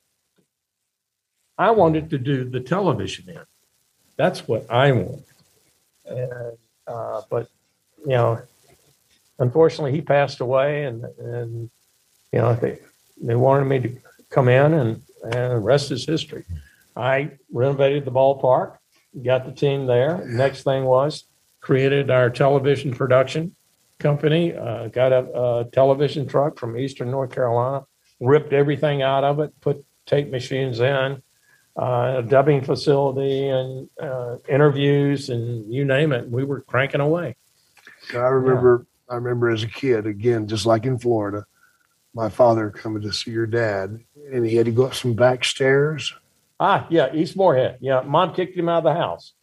I wanted to do the television end. That's what I wanted. And, uh, but, you know, unfortunately, he passed away, and, and you know, they, they wanted me to come in, and, and the rest is history. I renovated the ballpark, got the team there. Next thing was created our television production company, uh, got a, a television truck from Eastern North Carolina, ripped everything out of it, put tape machines in, uh, a dubbing facility, and uh, interviews, and you name it. We were cranking away. I remember, yeah. I remember as a kid, again, just like in Florida, my father coming to see your dad, and he had to go up some back stairs. Ah, yeah, East Moorhead. Yeah, Mom kicked him out of the house.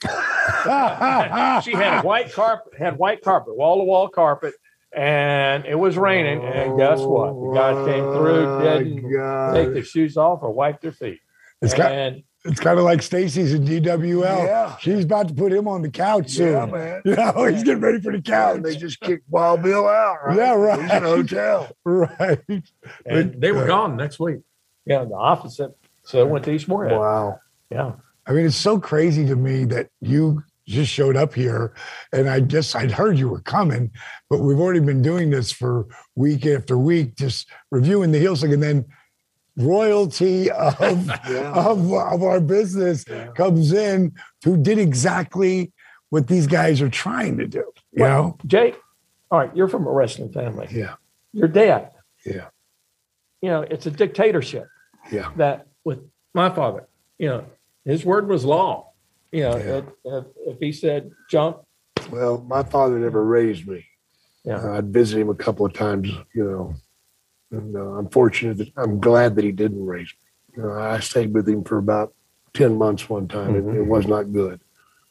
She had white carpet, had white carpet, wall-to-wall carpet, and it was raining. And guess what? The guy came through, didn't God. take their shoes off or wipe their feet. It's and got, it's kind of like Stacy's in D W L. Yeah. She's about to put him on the couch soon. Yeah, man. You know, he's getting ready for the couch. And they just kicked Wild Bill out, right? Yeah, right. He's in a hotel. Right. and But, they were uh, gone next week. Yeah, the opposite. So it went to East Moorhead. Wow. Yeah. I mean, it's so crazy to me that you just showed up here, and I just, I'd heard you were coming, but we've already been doing this for week after week, just reviewing the heel thing, and then royalty of, Yeah. of, of our business Yeah. comes in who did exactly what these guys are trying to do, you Well, know? Jake, all right, you're from a wrestling family. Yeah. Your dad, Yeah. you know, it's a dictatorship. Yeah. That with my father, you know, his word was law. You know, Yeah. if, if, if he said jump, Well, my father never raised me. yeah, Uh, I'd visit him a couple of times, you know, and uh, I'm fortunate that I'm glad that he didn't raise me. You know, I stayed with him for about ten months one time, and it was not good.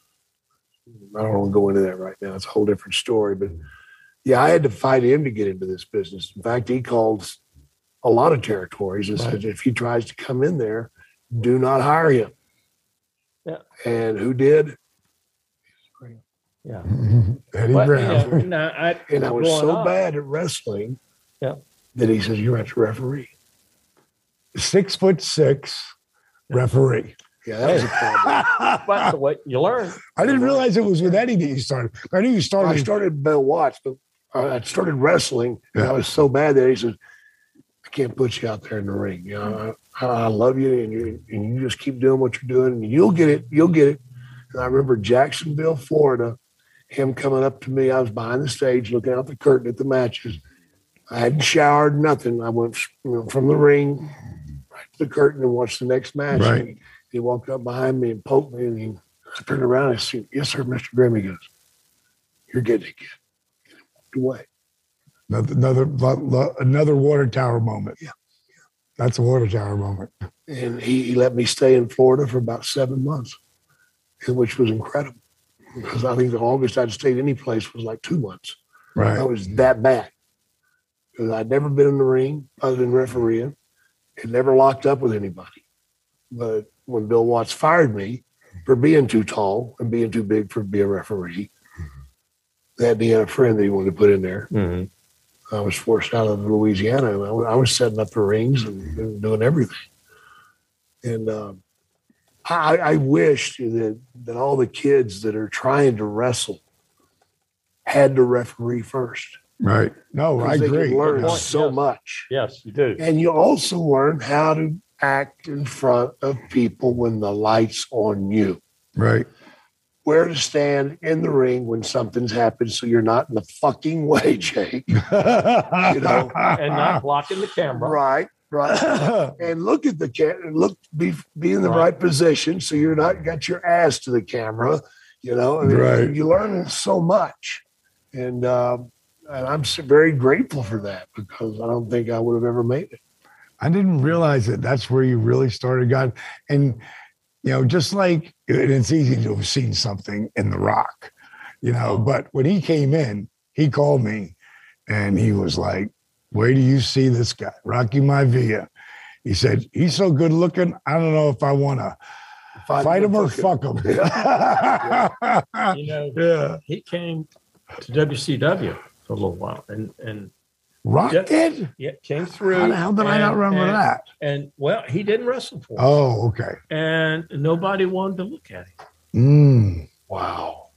I don't want to go into that right now. It's a whole different story. But yeah, I had to fight him to get into this business. In fact, he called a lot of territories and said, if he tries to come in there, do not hire him. Yeah. And who did? yeah. Eddie But, Brown. you know, I, And I was growing so up, bad at wrestling Yeah. that he says, you're at the referee. Six foot six referee. Yeah, that was a problem. But the way you learn, I didn't realize it was with Eddie that you started. I knew you started. I started Bill Watts, but I started wrestling, and I was so bad that he says, I can't put you out there in the ring. You know, I, I love you, and you and you just keep doing what you're doing, and you'll get it. You'll get it. And I remember Jacksonville, Florida, him coming up to me. I was behind the stage looking out the curtain at the matches. I hadn't showered, nothing. I went you know, from the ring right to the curtain and watched the next match. Right. And he, he walked up behind me and poked me, and he, I turned around and I said, yes, sir, Mister Grimm. He goes, you're getting it, kid. Get him walked away. Another, another another water tower moment. Yeah. That's a water tower moment. And he, he let me stay in Florida for about seven months, which was incredible. because I think the longest I'd stayed any place was like two months. Right. I was that bad because I'd never been in the ring other than refereeing. Had never locked up with anybody. But when Bill Watts fired me for being too tall and being too big for be a referee, that he had a friend that he wanted to put in there. Mm-hmm. I was forced out of Louisiana, and I was, I was setting up the rings and, and doing everything. And um, I, I wish that that all the kids that are trying to wrestle had to referee first. Right. No, I They agree. can learn Yeah. so Yes. much. Yes, you do. And you also learn how to act in front of people when the light's on you. Right. Where to stand in the ring when something's happened so you're not in the fucking way, Jake. You know? And not blocking the camera. Right, right. And look at the camera, look, be, be in the right. Right. position so you're not got your ass to the camera, you know? I mean, Right. You learn so much. And, um, and I'm so very grateful for that because I don't think I would have ever made it. I didn't realize that that's where you really started, God. And, you know, just like and it's easy to have seen something in The Rock, you know, but when he came in, he called me and he was like, where do you see this guy, Rocky Maivia? He said, he's so good looking. I don't know if I want to fight, fight him or fuck him. Yeah. Yeah. You know, Yeah. he came to W C W for a little while and, and Rock Yeah. did? yeah, came through. How the hell did I not and- remember and- that? And well, he didn't wrestle for us. Oh, okay. And nobody wanted to look at him. Mm. Wow.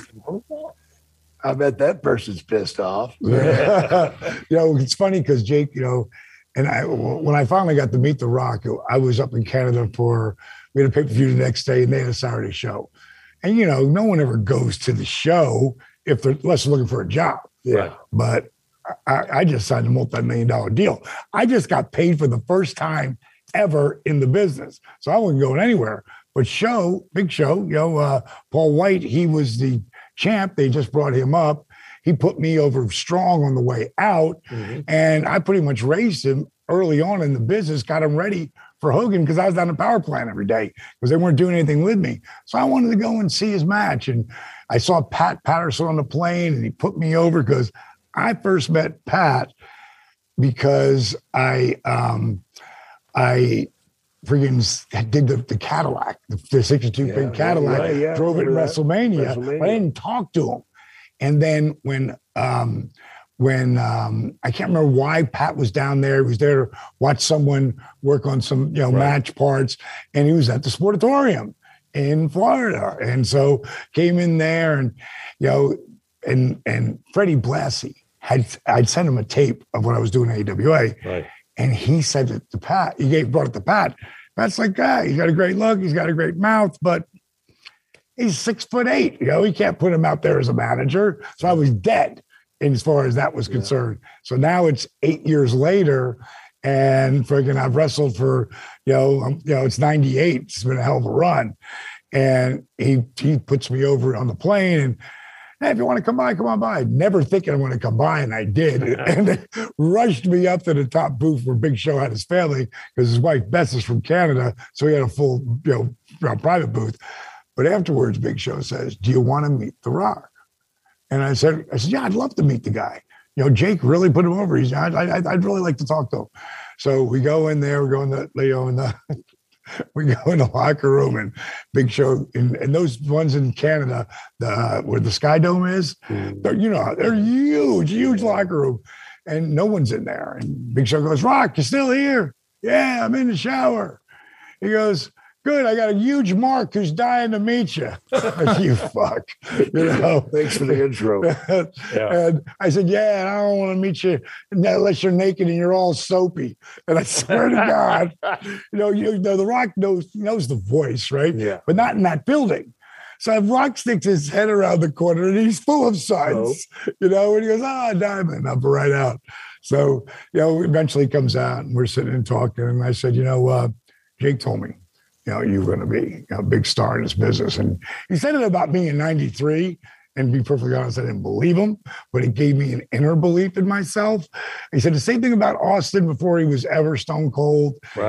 I bet that person's pissed off. you know, it's funny because Jake, you know, and I, when I finally got to meet The Rock, I was up in Canada for, we had a pay-per-view the next day and they had a Saturday show. And, you know, no one ever goes to the show if they're unless they're looking for a job. Yeah. But I, I just signed a multi-million dollar deal. I just got paid for the first time ever in the business. So I wasn't going anywhere. But show, big show, you know, uh, Paul White, he was the champ. They just brought him up. He put me over strong on the way out. Mm-hmm. And I pretty much raised him early on in the business, got him ready for Hogan because I was down at power plant every day because they weren't doing anything with me. So I wanted to go and see his match. And I saw Pat Patterson on the plane and he put me over because I first met Pat because I um, I freaking did the, the Cadillac, the, the sixty-two Yeah, big Cadillac, right, yeah, drove it in remember that. WrestleMania, WrestleMania. but I didn't talk to him. And then when um, when um, I can't remember why Pat was down there, he was there to watch someone work on some you know Right. match parts, and he was at the Sportatorium in Florida, and so came in there, and you know, and and Freddie Blassie had I'd sent him a tape of what I was doing at A W A, Right. and he said it to Pat. He gave brought it to Pat. Pat's like, guy, he's got a great look, he's got a great mouth, but he's six foot eight. You know, he can't put him out there as a manager. So I was dead as far as that was concerned. So now it's eight years later, and freaking I've wrestled for, you know, um, you know, it's ninety-eight. It's been a hell of a run. And he he puts me over on the plane and, hey, if you want to come by, come on by. Never thinking I'm going to come by, and I did. And they rushed me up to the top booth where Big Show had his family because his wife Bess is from Canada, so he had a full, you know, you know, private booth. But afterwards, Big Show says, "Do you want to meet The Rock?" And I said, "I said, yeah, I'd love to meet the guy. You know, Jake really put him over. He's, I'd, I'd, I'd really like to talk to him." So we go in there. We go in the, you know, in the. We go in the locker room and Big Show, and, and those ones in Canada, the uh, where the Sky Dome is, they're, you know, they're huge, huge locker room, and no one's in there. And Big Show goes, "Rock, you still here?" "Yeah, I'm in the shower." He goes, "Good, I got a huge Mark who's dying to meet you." You fuck, you know. Thanks for the intro. Yeah. And I said, "Yeah, and I don't want to meet you unless you're naked and you're all soapy." And I swear to God, you know, you know, The Rock knows knows the voice, right? Yeah. But not in that building. So Rock sticks his head around the corner and he's full of suns, you know, and he goes, "Ah, Diamond," up right out. So, you know, eventually he comes out and we're sitting and talking. And I said, you know, uh, Jake told me, you know, you're going to be you know, a big star in this business. And he said it about me in ninety-three. And to be perfectly honest, I didn't believe him, but it gave me an inner belief in myself. He said the same thing about Austin before he was ever Stone Cold. Right.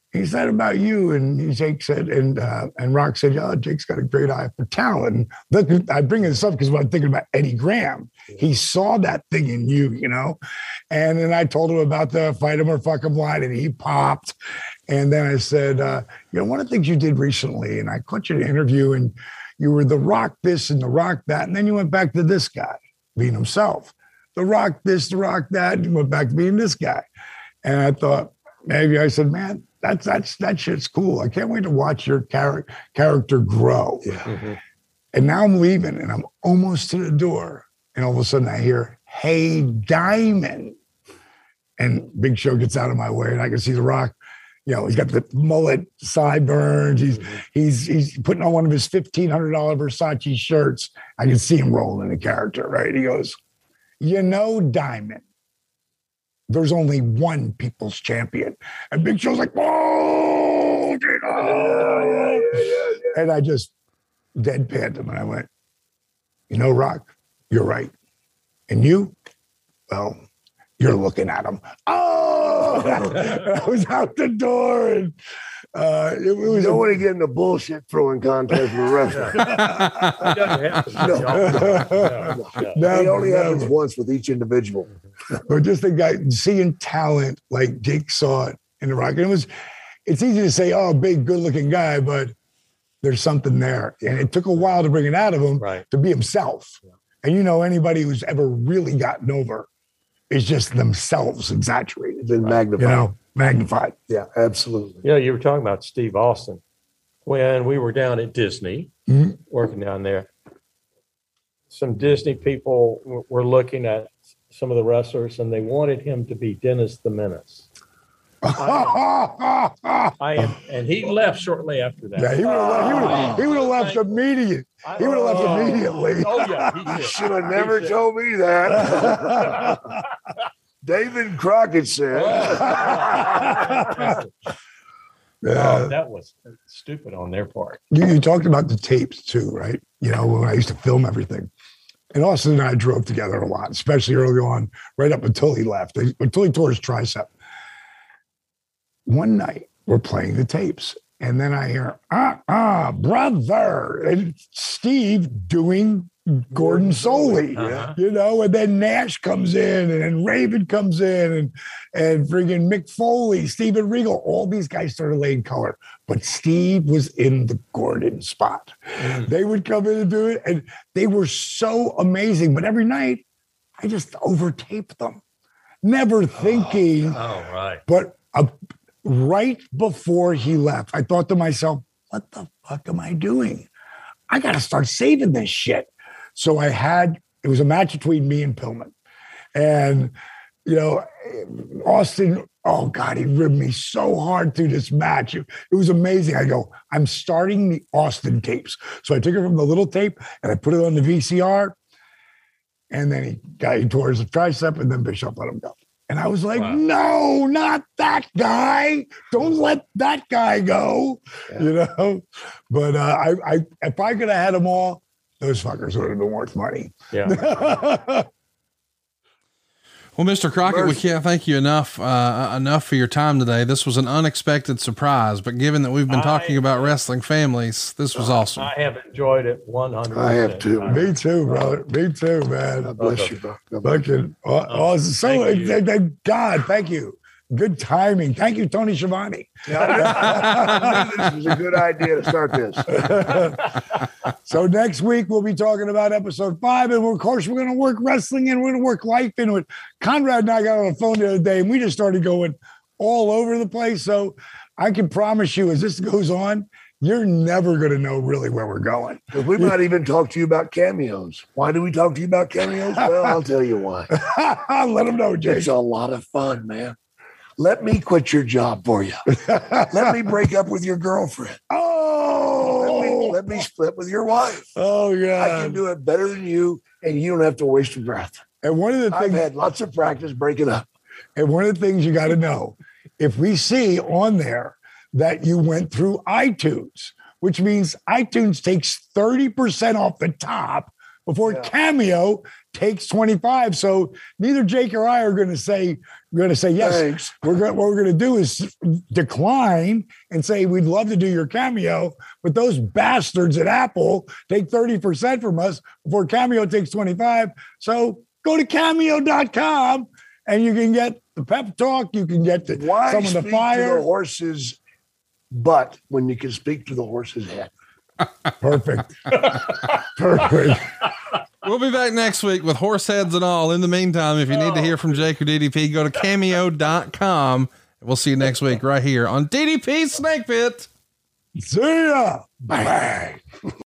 he said about you, and Jake said, and uh, and Rock said, "Oh, Jake's got a great eye for talent." And look, I bring this up because when I'm thinking about Eddie Graham, he saw that thing in you, you know. And then I told him about the fight him or fuck him line, and he popped. And then I said, uh, "You know, one of the things you did recently, and I caught you in an interview, and you were the Rock this and the Rock that, and then you went back to this guy being himself, the Rock this, the Rock that, and you went back to being this guy." And I thought, maybe I said, man. That's that's that shit's cool. I can't wait to watch your char- character grow. Yeah. Mm-hmm. And now I'm leaving, and I'm almost to the door, and all of a sudden I hear, "Hey, Diamond!" And Big Show gets out of my way, and I can see The Rock. You know, he's got the mullet, sideburns. He's mm-hmm. he's he's putting on one of his fifteen hundred dollar Versace shirts. I can see him rolling the character. Right? He goes, "You know, Diamond. There's only one people's champion." And Big Show's like, "Oh, you know." Yeah, yeah, yeah, yeah. And I just deadpanned him. And I went, "You know, Rock, you're right. And you, well, you're looking at him." Oh, I was out the door. And uh, it, it was you don't a, want to get in a bullshit throwing contest with a wrestler. no, no, no, no. no. It only happens once with each individual. But just the guy seeing talent like Jake saw it in The Rock. And it was, it's easy to say, "Oh, big, good-looking guy," but there's something there. And it took a while to bring it out of him right. to be himself. Yeah. And you know, anybody who's ever really gotten over is just themselves exaggerated. Been right. magnified. You know, magnified. Yeah, absolutely. Yeah, you were talking about Steve Austin. When we were down at Disney, mm-hmm. working down there, some Disney people w- were looking at some of the wrestlers, and they wanted him to be Dennis the Menace. I am, I am, and he left shortly after that. Yeah, he would have left. He would have left immediately. He would have left oh, immediately. Oh yeah, he you should have never told me that. David Crockett said. Yeah. Oh, that was stupid on their part. You, you talked about the tapes too, right? You know, when I used to film everything. And Austin and I drove together a lot, especially early on, right up until he left, until he tore his tricep. One night, we're playing the tapes, and then I hear, ah, ah, brother, and Steve doing Gordon Soley, uh-huh. you know, and then Nash comes in, and then Raven comes in, and and friggin' Mick Foley, Steven Regal, all these guys started laying color, but Steve was in the Gordon spot. Mm. They would come in and do it, and they were so amazing. But every night, I just overtaped them, never thinking. Oh, oh right. But uh, right before he left, I thought to myself, "What the fuck am I doing? I got to start saving this shit." So I had, it was a match between me and Pillman. And, you know, Austin, oh God, he ribbed me so hard through this match. It, it was amazing. I go, I'm starting the Austin tapes. So I took it from the little tape and I put it on the V C R. And then he got, he tore his tricep, and then Bishop let him go. And I was like, wow. No, not that guy. Don't let that guy go, yeah. you know? But uh, I, I, if I could have had them all, those fuckers would have been worth money. Yeah. Well, Mister Crockett, we can't thank you enough uh, enough for your time today. This was an unexpected surprise, but given that we've been talking I, about wrestling families, this was awesome. I have enjoyed it one hundred percent. I have too. Me too, brother. Me too, man. God bless you, bro. God bless you. Oh, oh, so, thank you. God, thank you. Good timing. Thank you, Tony Schiavone. Yeah, this was a good idea to start this. So next week we'll be talking about episode five, and of course we're going to work wrestling and we're going to work life into it. Conrad and I got on the phone the other day, and we just started going all over the place. So I can promise you, as this goes on, you're never going to know really where we're going. We might even talk to you about cameos. Why do we talk to you about cameos? Well, I'll tell you why. Let them know, Jay. It's a lot of fun, man. Let me quit your job for you. Let me break up with your girlfriend. Oh, let me, let me split with your wife. Oh, yeah. I can do it better than you, and you don't have to waste your breath. And one of the I've things, had lots of practice breaking up. And one of the things you got to know, if we see on there that you went through iTunes, which means iTunes takes thirty percent off the top before Yeah. Cameo takes twenty-five. So neither Jake or I are going to say, we're going to say, yes, Thanks. we're going, what we're going to do is decline and say, we'd love to do your Cameo, but those bastards at Apple take thirty percent from us before Cameo takes twenty-five. So go to cameo dot com and you can get the pep talk. You can get the, Why some of speak the to fire. the horse's butt when you can speak to the horse's head? Perfect. Perfect. We'll be back next week with horse heads and all. In the meantime, if you need to hear from Jake or D D P, go to cameo dot com. We'll see you next week right here on D D P Snake Pit. See ya. Bye.